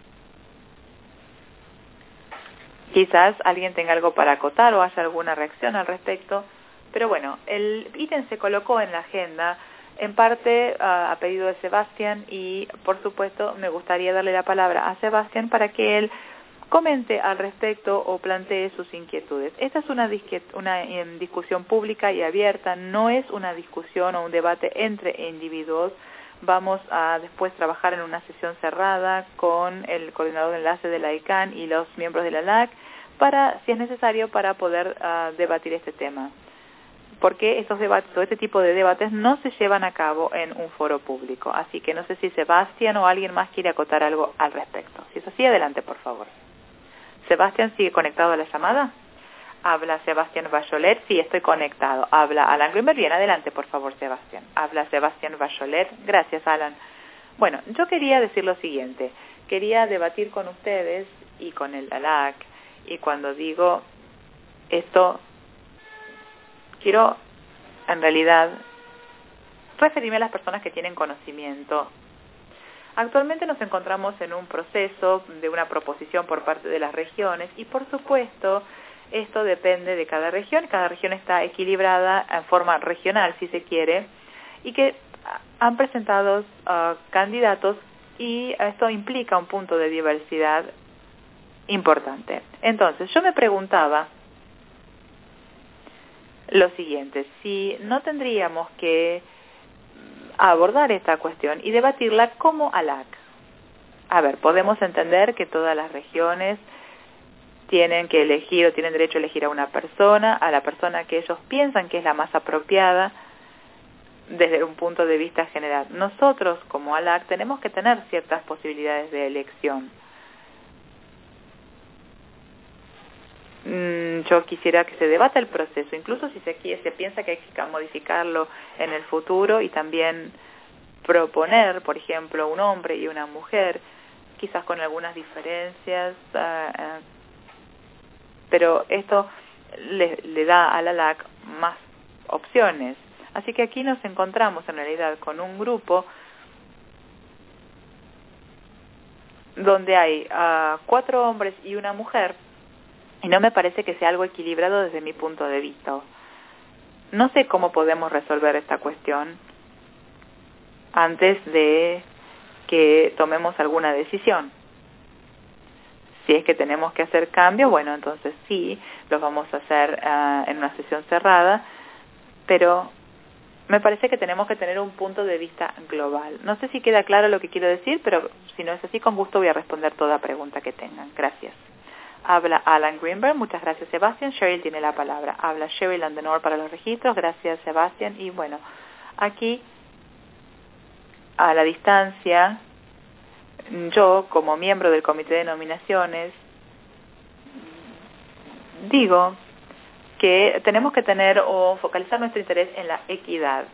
Quizás alguien tenga algo para acotar o haya alguna reacción al respecto, pero bueno, el ítem se colocó en la agenda en parte uh, a pedido de Sebastián y por supuesto me gustaría darle la palabra a Sebastián para que él comente al respecto o plantee sus inquietudes. Esta es una, una eh, discusión pública y abierta, no es una discusión o un debate entre individuos. Vamos a después trabajar en una sesión cerrada con el coordinador de enlace de la I C A N y los miembros de la A L A C para, si es necesario, para poder uh, debatir este tema. Porque estos debates o este tipo de debates no se llevan a cabo en un foro público. Así que no sé si Sebastián o alguien más quiere acotar algo al respecto. Si es así, adelante, por favor. Sebastián, ¿sigue conectado a la llamada? Habla Sebastián Bajolet. Sí, estoy conectado. Habla Alan Greenberg. Bien, adelante, por favor, Sebastián. Habla Sebastián Bajolet. Gracias, Alan. Bueno, yo quería decir lo siguiente. Quería debatir con ustedes y con el A L A C. Y cuando digo esto, quiero, en realidad, referirme a las personas que tienen conocimiento. Actualmente nos encontramos en un proceso de una proposición por parte de las regiones y, por supuesto, esto depende de cada región. Cada región está equilibrada en forma regional, si se quiere, y que han presentado uh, candidatos y esto implica un punto de diversidad importante. Entonces, yo me preguntaba lo siguiente, si no tendríamos que abordar esta cuestión y debatirla como A L A C. A ver, podemos entender que todas las regiones tienen que elegir o tienen derecho a elegir a una persona, a la persona que ellos piensan que es la más apropiada desde un punto de vista general. Nosotros, como A L A C, tenemos que tener ciertas posibilidades de elección. Mm, yo quisiera que se debata el proceso, incluso si se, se piensa que hay que modificarlo en el futuro y también proponer, por ejemplo, un hombre y una mujer, quizás con algunas diferencias, uh, uh, pero esto le, le da a la L A C más opciones. Así que aquí nos encontramos en realidad con un grupo donde hay uh, cuatro hombres y una mujer, y no me parece que sea algo equilibrado desde mi punto de vista. No sé cómo podemos resolver esta cuestión antes de que tomemos alguna decisión. Si es que tenemos que hacer cambios, bueno, entonces sí, los vamos a hacer uh, en una sesión cerrada, pero me parece que tenemos que tener un punto de vista global. No sé si queda claro lo que quiero decir, pero si no es así, con gusto voy a responder toda pregunta que tengan. Gracias. Habla Alan Greenberg. Muchas gracias, Sebastián. Cheryl tiene la palabra. Habla Cheryl Andenor para los registros. Gracias, Sebastián. Y bueno, aquí, a la distancia, yo, como miembro del Comité de Nominaciones, digo que tenemos que tener o focalizar nuestro interés en la equidad.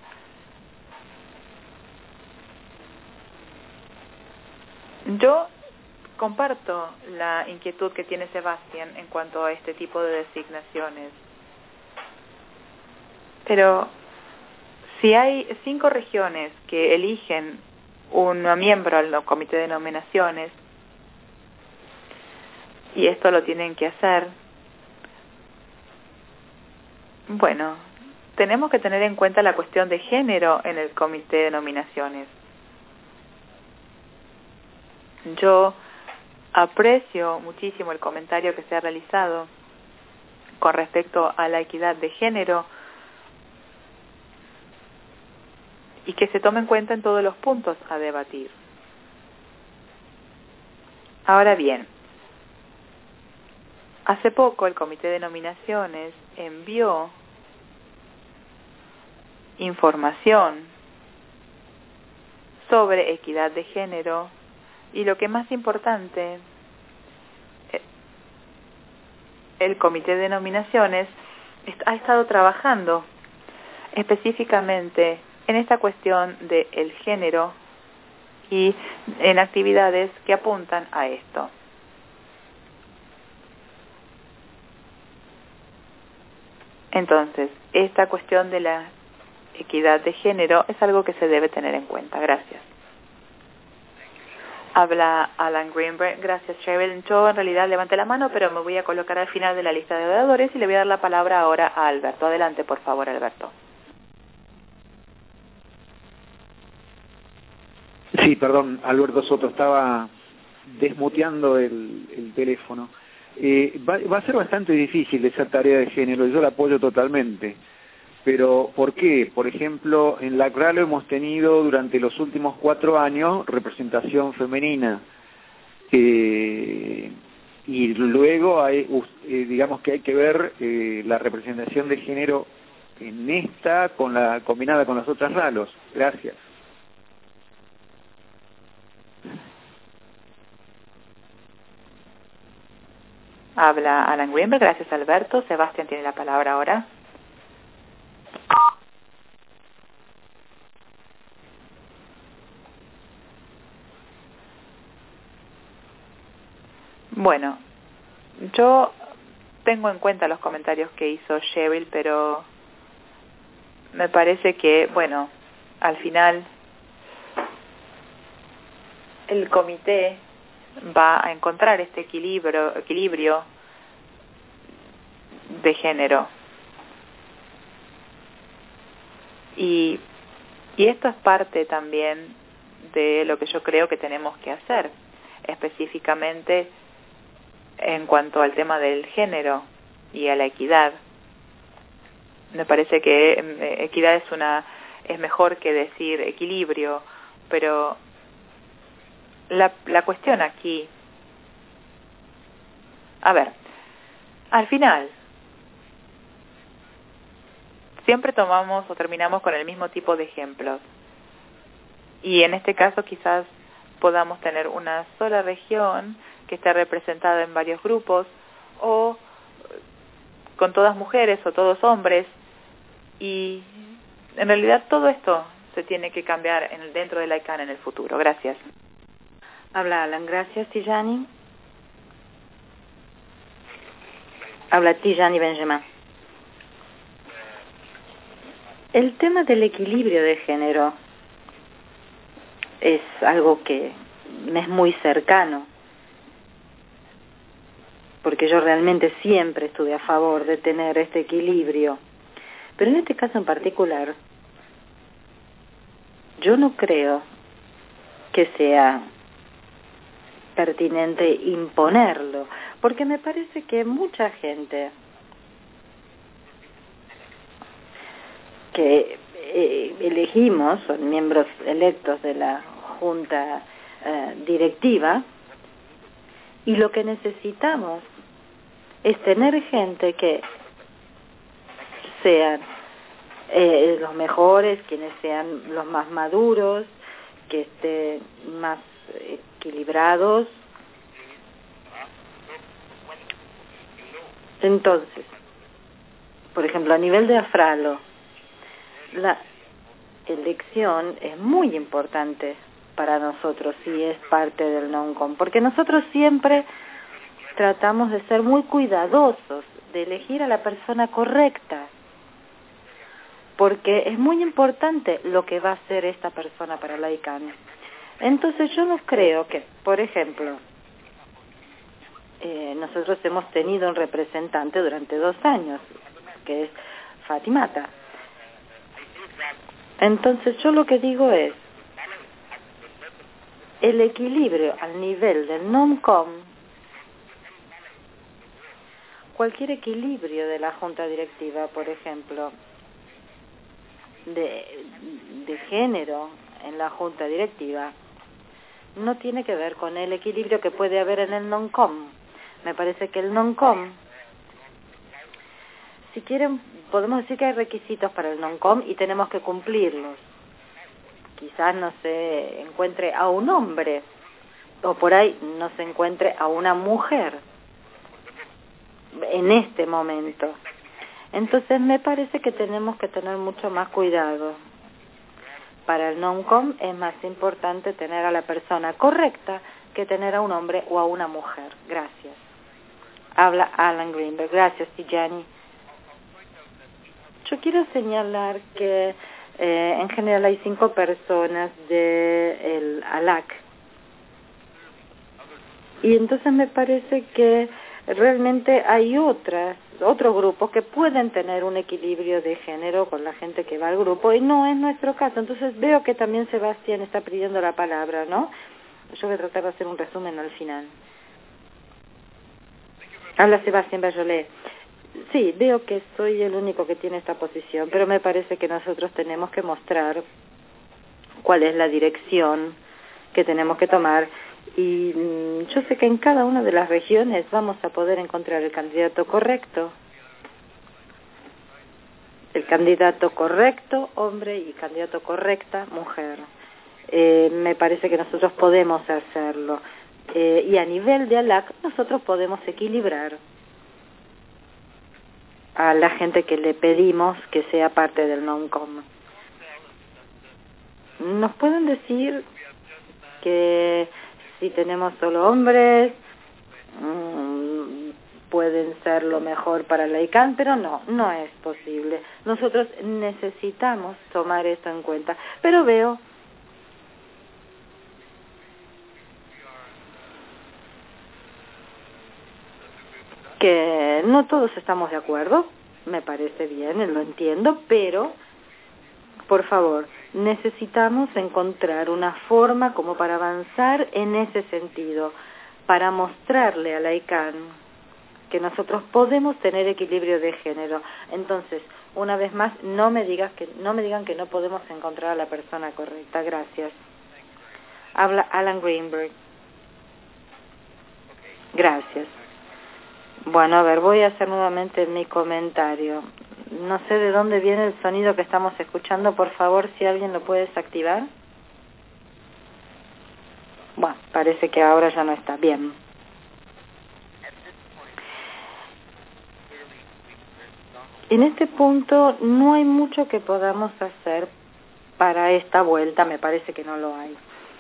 Yo comparto la inquietud que tiene Sebastián en cuanto a este tipo de designaciones. Pero si hay cinco regiones que eligen un miembro al comité de nominaciones, y esto lo tienen que hacer, bueno, tenemos que tener en cuenta la cuestión de género en el comité de nominaciones. Yo aprecio muchísimo el comentario que se ha realizado con respecto a la equidad de género y que se tome en cuenta en todos los puntos a debatir. Ahora bien, hace poco el Comité de Nominaciones envió información sobre equidad de género y lo que es más importante, el Comité de Nominaciones ha estado trabajando específicamente en esta cuestión del género y en actividades que apuntan a esto. Entonces, esta cuestión de la equidad de género es algo que se debe tener en cuenta. Gracias. Habla Alan Greenberg. Gracias, Cheryl. Yo en realidad levanté la mano, pero me voy a colocar al final de la lista de oradores y le voy a dar la palabra ahora a Alberto. Adelante, por favor, Alberto. Sí, perdón, Alberto Soto, estaba desmuteando el, el teléfono. Eh, va, va a ser bastante difícil esa tarea de género, yo la apoyo totalmente. Pero, ¿por qué? Por ejemplo, en la C R A L O hemos tenido durante los últimos cuatro años representación femenina. Eh, y luego hay, eh, digamos que hay que ver eh, la representación de género en esta con la combinada con las otras R A L Os. Gracias. Habla Alan Greenberg. Gracias, Alberto. Sebastián tiene la palabra ahora. Bueno, yo tengo en cuenta los comentarios que hizo Cheryl, pero me parece que, bueno, al final el comité va a encontrar este equilibrio, equilibrio de género. Y, y esto es parte también de lo que yo creo que tenemos que hacer, específicamente en cuanto al tema del género y a la equidad. Me parece que eh, equidad es una es mejor que decir equilibrio, pero la, la cuestión aquí, a ver, al final, siempre tomamos o terminamos con el mismo tipo de ejemplos. Y en este caso quizás podamos tener una sola región que esté representada en varios grupos, o con todas mujeres o todos hombres, y en realidad todo esto se tiene que cambiar en, dentro de la I C A N en el futuro. Gracias. Habla Alan. Gracias, Tijani. Habla Tijani Benjamin. El tema del equilibrio de género es algo que me es muy cercano, porque yo realmente siempre estuve a favor de tener este equilibrio. Pero en este caso en particular, yo no creo que sea pertinente imponerlo, porque me parece que mucha gente que eh, elegimos, son miembros electos de la junta eh, directiva, y lo que necesitamos es tener gente que sean eh, los mejores, quienes sean los más maduros, que estén más equilibrados. Entonces, por ejemplo, a nivel de AFRALO, la elección es muy importante para nosotros si es parte del NONCOM, porque nosotros siempre tratamos de ser muy cuidadosos, de elegir a la persona correcta, porque es muy importante lo que va a hacer esta persona para la I C A N. Entonces yo no creo que, por ejemplo, eh, nosotros hemos tenido un representante durante dos años, que es Fatimata. Entonces yo lo que digo es, el equilibrio al nivel del NONCOM, cualquier equilibrio de la junta directiva, por ejemplo, de, de género en la junta directiva, no tiene que ver con el equilibrio que puede haber en el NONCOM. Me parece que el NONCOM, si quieren, podemos decir que hay requisitos para el NONCOM y tenemos que cumplirlos. Quizás no se encuentre a un hombre, o por ahí no se encuentre a una mujer en este momento. Entonces me parece que tenemos que tener mucho más cuidado. Para el NONCOM es más importante tener a la persona correcta que tener a un hombre o a una mujer. Gracias. Habla Alan Greenberg. Gracias, Tijani. Yo quiero señalar que eh, en general hay cinco personas del ALAC. Y entonces me parece que realmente hay otras, otros grupos que pueden tener un equilibrio de género con la gente que va al grupo, y no es nuestro caso. Entonces veo que también Sebastián está pidiendo la palabra, ¿no? Yo voy a tratar de hacer un resumen al final. Habla Sebastián Berjolet. Sí, veo que soy el único que tiene esta posición, pero me parece que nosotros tenemos que mostrar cuál es la dirección que tenemos que tomar. Y mmm, yo sé que en cada una de las regiones vamos a poder encontrar el candidato correcto. El candidato correcto, hombre, y candidato correcta, mujer. Eh, me parece que nosotros podemos hacerlo. Eh, y a nivel de ALAC, nosotros podemos equilibrar a la gente que le pedimos que sea parte del NONCOM. ¿Nos pueden decir que si tenemos solo hombres, mmm, pueden ser lo mejor para la I C A N? Pero no, no es posible. Nosotros necesitamos tomar esto en cuenta. Pero veo que no todos estamos de acuerdo. Me parece bien, lo entiendo, pero por favor, necesitamos encontrar una forma como para avanzar en ese sentido, para mostrarle a la I C A N que nosotros podemos tener equilibrio de género. Entonces, una vez más, no me digas que no me digan que no podemos encontrar a la persona correcta. Gracias. Habla Alan Greenberg. Gracias. Bueno, a ver, voy a hacer nuevamente mi comentario. No sé de dónde viene el sonido que estamos escuchando. Por favor, si alguien lo puede desactivar. Bueno, parece que ahora ya no está. Bien. En este punto no hay mucho que podamos hacer para esta vuelta, me parece que no lo hay.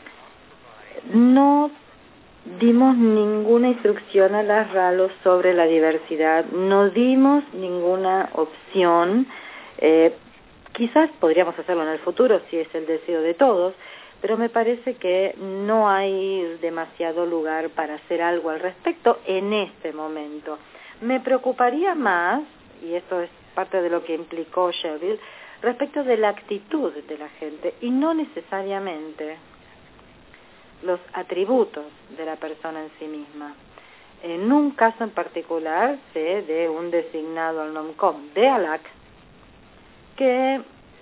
No dimos ninguna instrucción a las RALOS sobre la diversidad, no dimos ninguna opción, eh, quizás podríamos hacerlo en el futuro si es el deseo de todos, pero me parece que no hay demasiado lugar para hacer algo al respecto en este momento. Me preocuparía más, y esto es parte de lo que implicó Shelby, respecto de la actitud de la gente y no necesariamente los atributos de la persona en sí misma. En un caso en particular sé de un designado al NOMCOM de ALAC que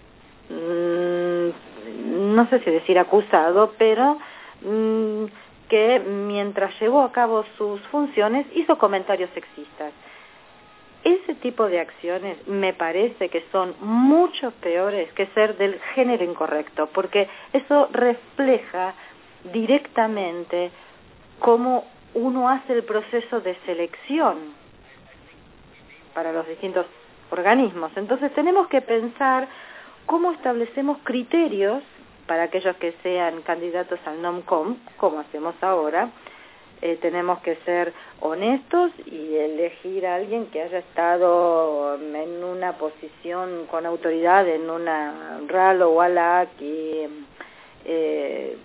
mmm, no sé si decir acusado, pero mmm, que mientras llevó a cabo sus funciones hizo comentarios sexistas. Ese tipo de acciones me parece que son mucho peores que ser del género incorrecto, porque eso refleja directamente cómo uno hace el proceso de selección para los distintos organismos. Entonces tenemos que pensar cómo establecemos criterios para aquellos que sean candidatos al NOMCOM, como hacemos ahora. Eh, tenemos que ser honestos y elegir a alguien que haya estado en una posición con autoridad en una RALO o ALAC y eh,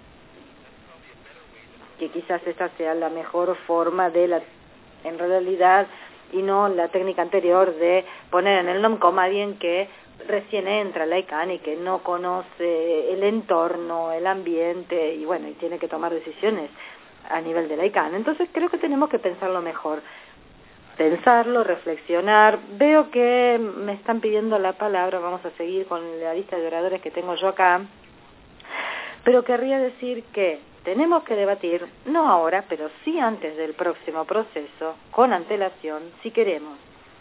que quizás esta sea la mejor forma de la, en realidad, y no la técnica anterior de poner en el NOMCOM a alguien que recién entra a la ICANN y que no conoce el entorno, el ambiente, y bueno, y tiene que tomar decisiones a nivel de la ICANN. Entonces creo que tenemos que pensarlo mejor, pensarlo, reflexionar. Veo que me están pidiendo la palabra, vamos a seguir con la lista de oradores que tengo yo acá, pero querría decir que tenemos que debatir, no ahora, pero sí antes del próximo proceso, con antelación, si queremos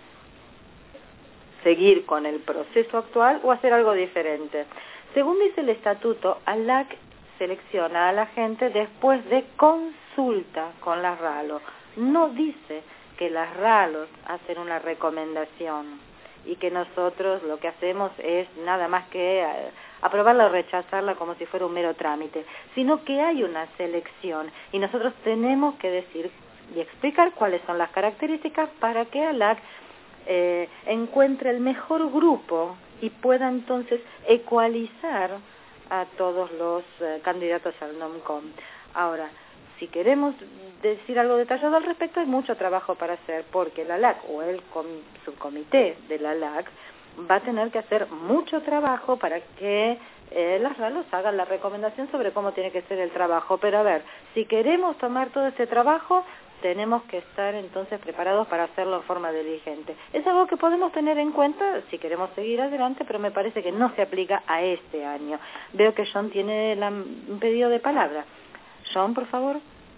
seguir con el proceso actual o hacer algo diferente. Según dice el estatuto, ALAC selecciona a la gente después de consulta con las RALO. No dice que las RALOS hacen una recomendación y que nosotros lo que hacemos es nada más que aprobarla o rechazarla como si fuera un mero trámite, sino que hay una selección y nosotros tenemos que decir y explicar cuáles son las características para que ALAC eh, encuentre el mejor grupo y pueda entonces ecualizar a todos los eh, candidatos al NOMCOM. Ahora, si queremos decir algo detallado al respecto, hay mucho trabajo para hacer, porque la ALAC o el subcomité de la ALAC va a tener que hacer mucho trabajo para que eh, las RALOS hagan la recomendación sobre cómo tiene que ser el trabajo. Pero a ver, si queremos tomar todo ese trabajo, tenemos que estar entonces preparados para hacerlo en forma diligente. Es algo que podemos tener en cuenta si queremos seguir adelante, pero me parece que no se aplica a este año. Veo que John tiene la, un pedido de palabra. John, por favor.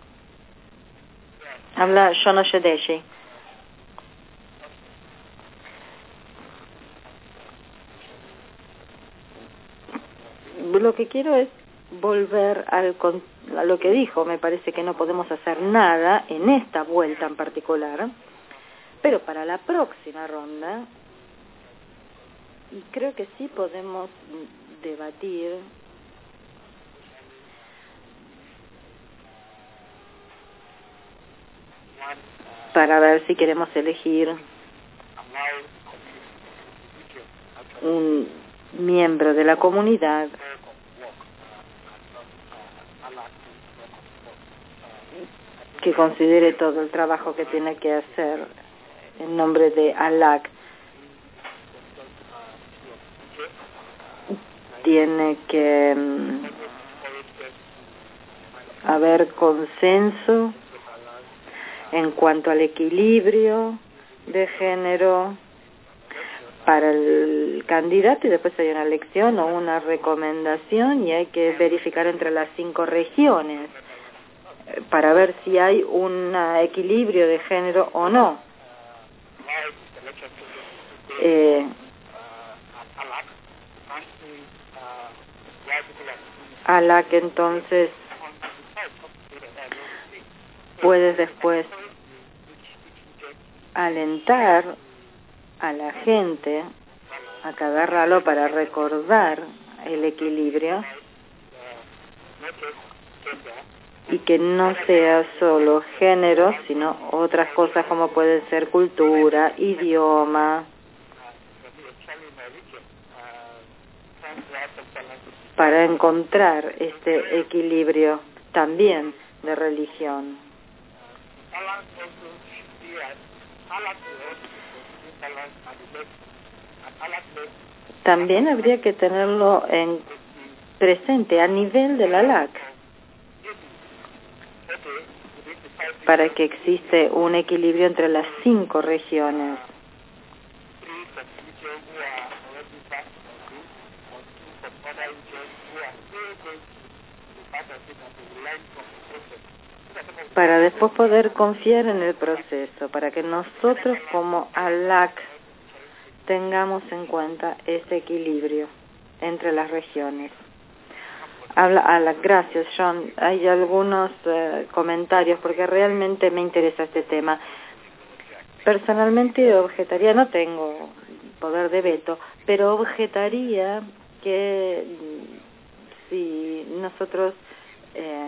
Habla John Oshedeshi. Lo que quiero es volver al, a lo que dijo. Me parece que no podemos hacer nada en esta vuelta en particular, pero para la próxima ronda, y creo que sí podemos debatir para ver si queremos elegir un miembro de la comunidad que considere todo el trabajo que tiene que hacer en nombre de ALAC. Tiene que um, haber consenso en cuanto al equilibrio de género, para el candidato y después hay una elección o una recomendación y hay que verificar entre las cinco regiones para ver si hay un equilibrio de género o no. Eh, a la que entonces puedes después alentar a la gente a que agarrarlo para recordar el equilibrio y que no sea solo género, sino otras cosas como pueden ser cultura, idioma, para encontrar este equilibrio también de religión. También habría que tenerlo en presente a nivel de la L A C para que existe un equilibrio entre las cinco regiones. Para después poder confiar en el proceso, para que nosotros como A L A C tengamos en cuenta ese equilibrio entre las regiones. Habla A L A C. Gracias, John. Hay algunos eh, comentarios porque realmente me interesa este tema. Personalmente objetaría, no tengo poder de veto, pero objetaría que si nosotros eh,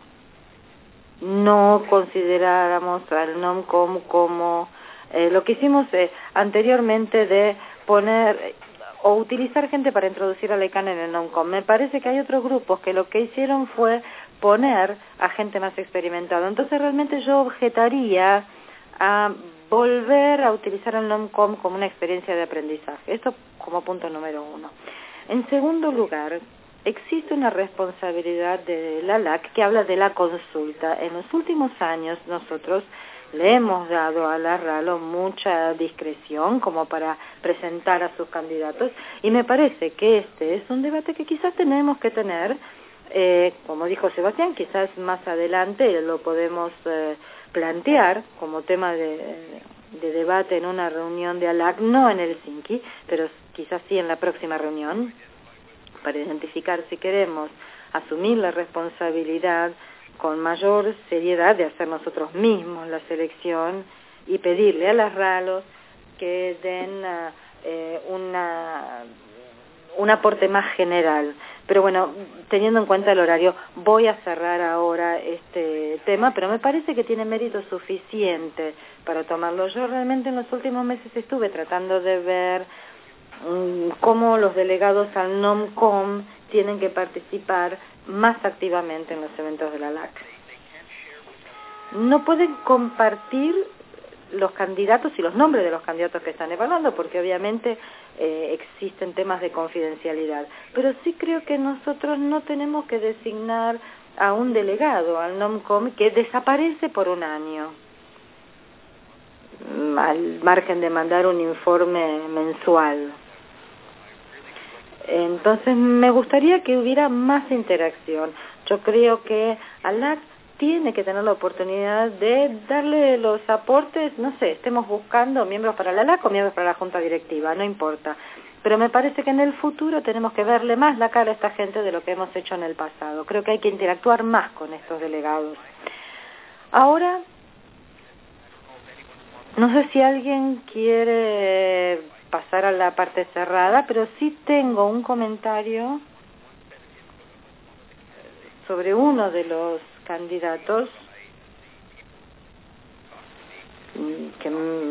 no consideráramos al NOMCOM como eh, lo que hicimos eh, anteriormente de poner o utilizar gente para introducir a la I C A N en el NOMCOM. Me parece que hay otros grupos que lo que hicieron fue poner a gente más experimentada. Entonces realmente yo objetaría a volver a utilizar el NOMCOM como una experiencia de aprendizaje. Esto como punto número uno. En segundo lugar, existe una responsabilidad de la L A C que habla de la consulta. En los últimos años nosotros le hemos dado a la RALO mucha discreción como para presentar a sus candidatos y me parece que este es un debate que quizás tenemos que tener, eh, como dijo Sebastián, quizás más adelante lo podemos eh, plantear como tema de, de debate en una reunión de A L A C, no en el Helsinki, pero quizás sí en la próxima reunión, para identificar si queremos asumir la responsabilidad con mayor seriedad de hacer nosotros mismos la selección y pedirle a las RALOS que den uh, eh, una, un aporte más general. Pero bueno, teniendo en cuenta el horario, voy a cerrar ahora este tema, pero me parece que tiene mérito suficiente para tomarlo. Yo realmente en los últimos meses estuve tratando de ver um, cómo los delegados al NOMCOM tienen que participar más activamente en los eventos de la L A C. No pueden compartir los candidatos y los nombres de los candidatos que están evaluando, porque obviamente eh, existen temas de confidencialidad. Pero sí creo que nosotros no tenemos que designar a un delegado al NOMCOM que desaparece por un año, al margen de mandar un informe mensual. Entonces me gustaría que hubiera más interacción. Yo creo que A L A C tiene que tener la oportunidad de darle los aportes, no sé, estemos buscando miembros para la L A C o miembros para la Junta Directiva, no importa. Pero me parece que en el futuro tenemos que verle más la cara a esta gente de lo que hemos hecho en el pasado. Creo que hay que interactuar más con estos delegados. Ahora, no sé si alguien quiere pasar a la parte cerrada, pero sí tengo un comentario sobre uno de los candidatos que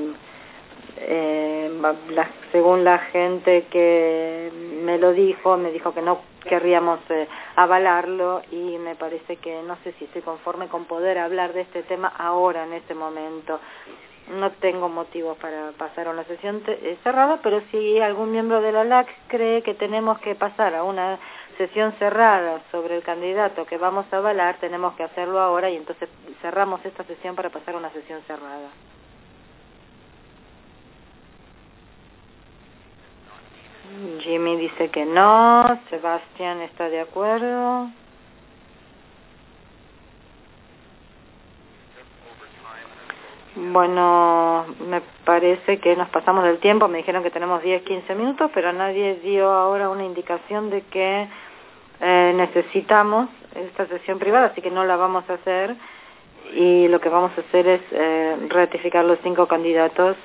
eh, la, según la gente que me lo dijo, me dijo que no querríamos eh, avalarlo y me parece que no sé si estoy conforme con poder hablar de este tema ahora, en este momento. No tengo motivos para pasar a una sesión cerrada, pero si algún miembro de la L A C cree que tenemos que pasar a una sesión cerrada sobre el candidato que vamos a avalar, tenemos que hacerlo ahora y entonces cerramos esta sesión para pasar a una sesión cerrada. Jimmy dice que no. Sebastián está de acuerdo. Bueno, me parece que nos pasamos del tiempo. Me dijeron que tenemos diez, quince minutos, pero nadie dio ahora una indicación de que eh, necesitamos esta sesión privada, así que no la vamos a hacer. Y lo que vamos a hacer es eh, ratificar los cinco candidatos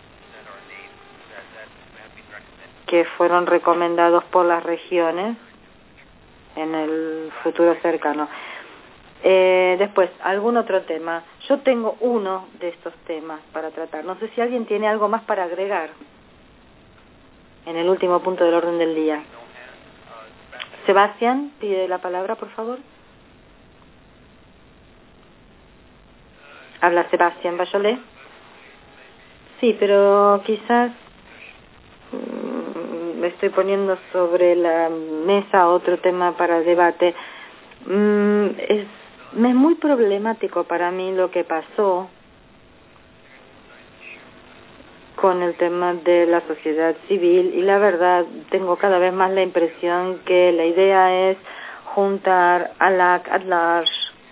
que fueron recomendados por las regiones en el futuro cercano. Eh, después, algún otro tema. Yo tengo uno de estos temas para tratar. No sé si alguien tiene algo más para agregar en el último punto del orden del día. Sebastián, pide la palabra, por favor. Habla Sebastián Bayolé. Sí, pero quizás mmm, me estoy poniendo sobre la mesa otro tema para debate. Mm, es Me es muy problemático para mí lo que pasó con el tema de la sociedad civil y la verdad tengo cada vez más la impresión que la idea es juntar a la at large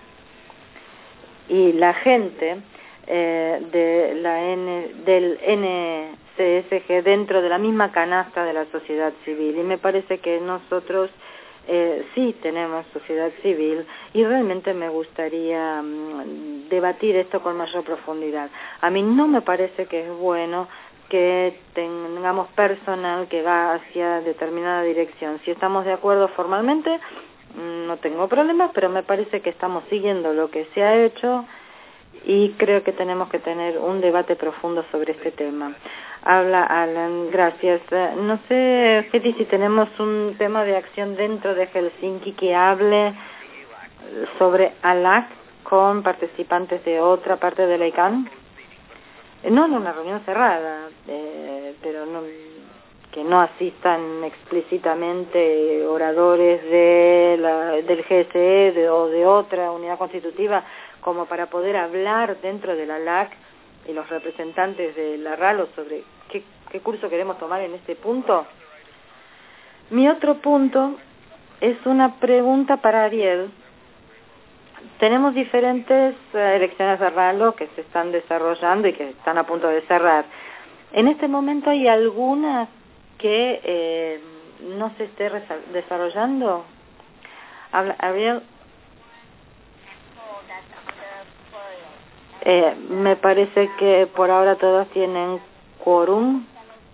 y la gente eh, de la N, del N C S G dentro de la misma canasta de la sociedad civil y me parece que nosotros Eh, sí tenemos sociedad civil y realmente me gustaría um, debatir esto con mayor profundidad. A mí no me parece que es bueno que tengamos personal que va hacia determinada dirección. Si estamos de acuerdo formalmente, no tengo problemas, pero me parece que estamos siguiendo lo que se ha hecho y creo que tenemos que tener un debate profundo sobre este tema. Habla Alan, gracias. No sé, Feti, si tenemos un tema de acción dentro de Helsinki que hable sobre A L A C con participantes de otra parte de la I C A N. No en una reunión cerrada, eh, pero no, que no asistan explícitamente oradores de la, del G S E de, o de otra unidad constitutiva como para poder hablar dentro de la A L A C y los representantes de la RALO sobre qué, qué curso queremos tomar en este punto. Mi otro punto es una pregunta para Ariel. Tenemos diferentes uh, elecciones de RALO que se están desarrollando y que están a punto de cerrar. En este momento hay alguna que eh, no se esté desarrollando. Habla, Ariel. Eh, me parece que por ahora todos tienen quórum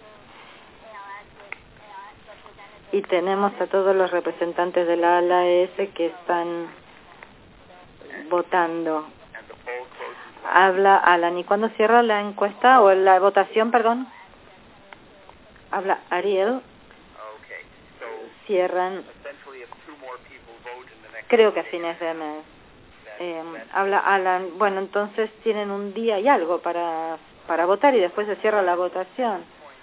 y tenemos a todos los representantes de la A L A S que están votando. Habla Alan. ¿Y cuándo cierra la encuesta o la votación, perdón? Habla Ariel. Cierran, creo que a fines de mes. Eh, habla Alan, bueno, entonces tienen un día y algo para para votar y después se cierra la votación.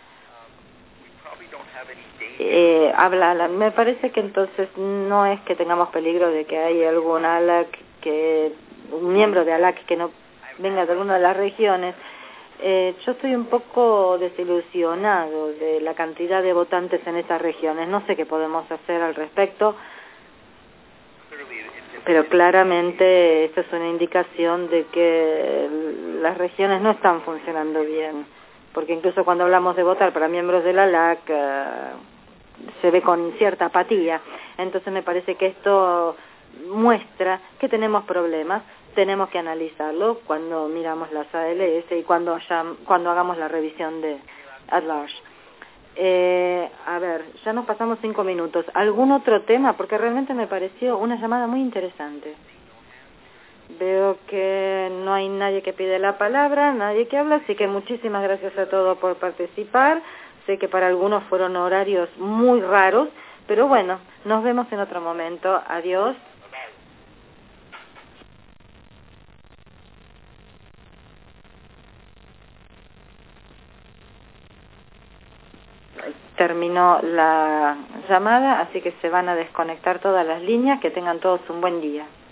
Eh, habla Alan, me parece que entonces no es que tengamos peligro de que haya algún A L A C, que un miembro de A L A C que no venga de alguna de las regiones. Eh, yo estoy un poco desilusionado de la cantidad de votantes en estas regiones, no sé qué podemos hacer al respecto. Pero claramente esta es una indicación de que las regiones no están funcionando bien, porque incluso cuando hablamos de votar para miembros de la A L A C uh, se ve con cierta apatía. Entonces me parece que esto muestra que tenemos problemas, tenemos que analizarlo cuando miramos las A L S y cuando, haya, cuando hagamos la revisión de at large. Eh, a ver, ya nos pasamos cinco minutos. ¿Algún otro tema? Porque realmente me pareció una llamada muy interesante. Veo que no hay nadie que pide la palabra, nadie que habla, así que muchísimas gracias a todos por participar. Sé que para algunos fueron horarios muy raros, pero bueno, nos vemos en otro momento. Adiós. Terminó la llamada, así que se van a desconectar todas las líneas. Que tengan todos un buen día.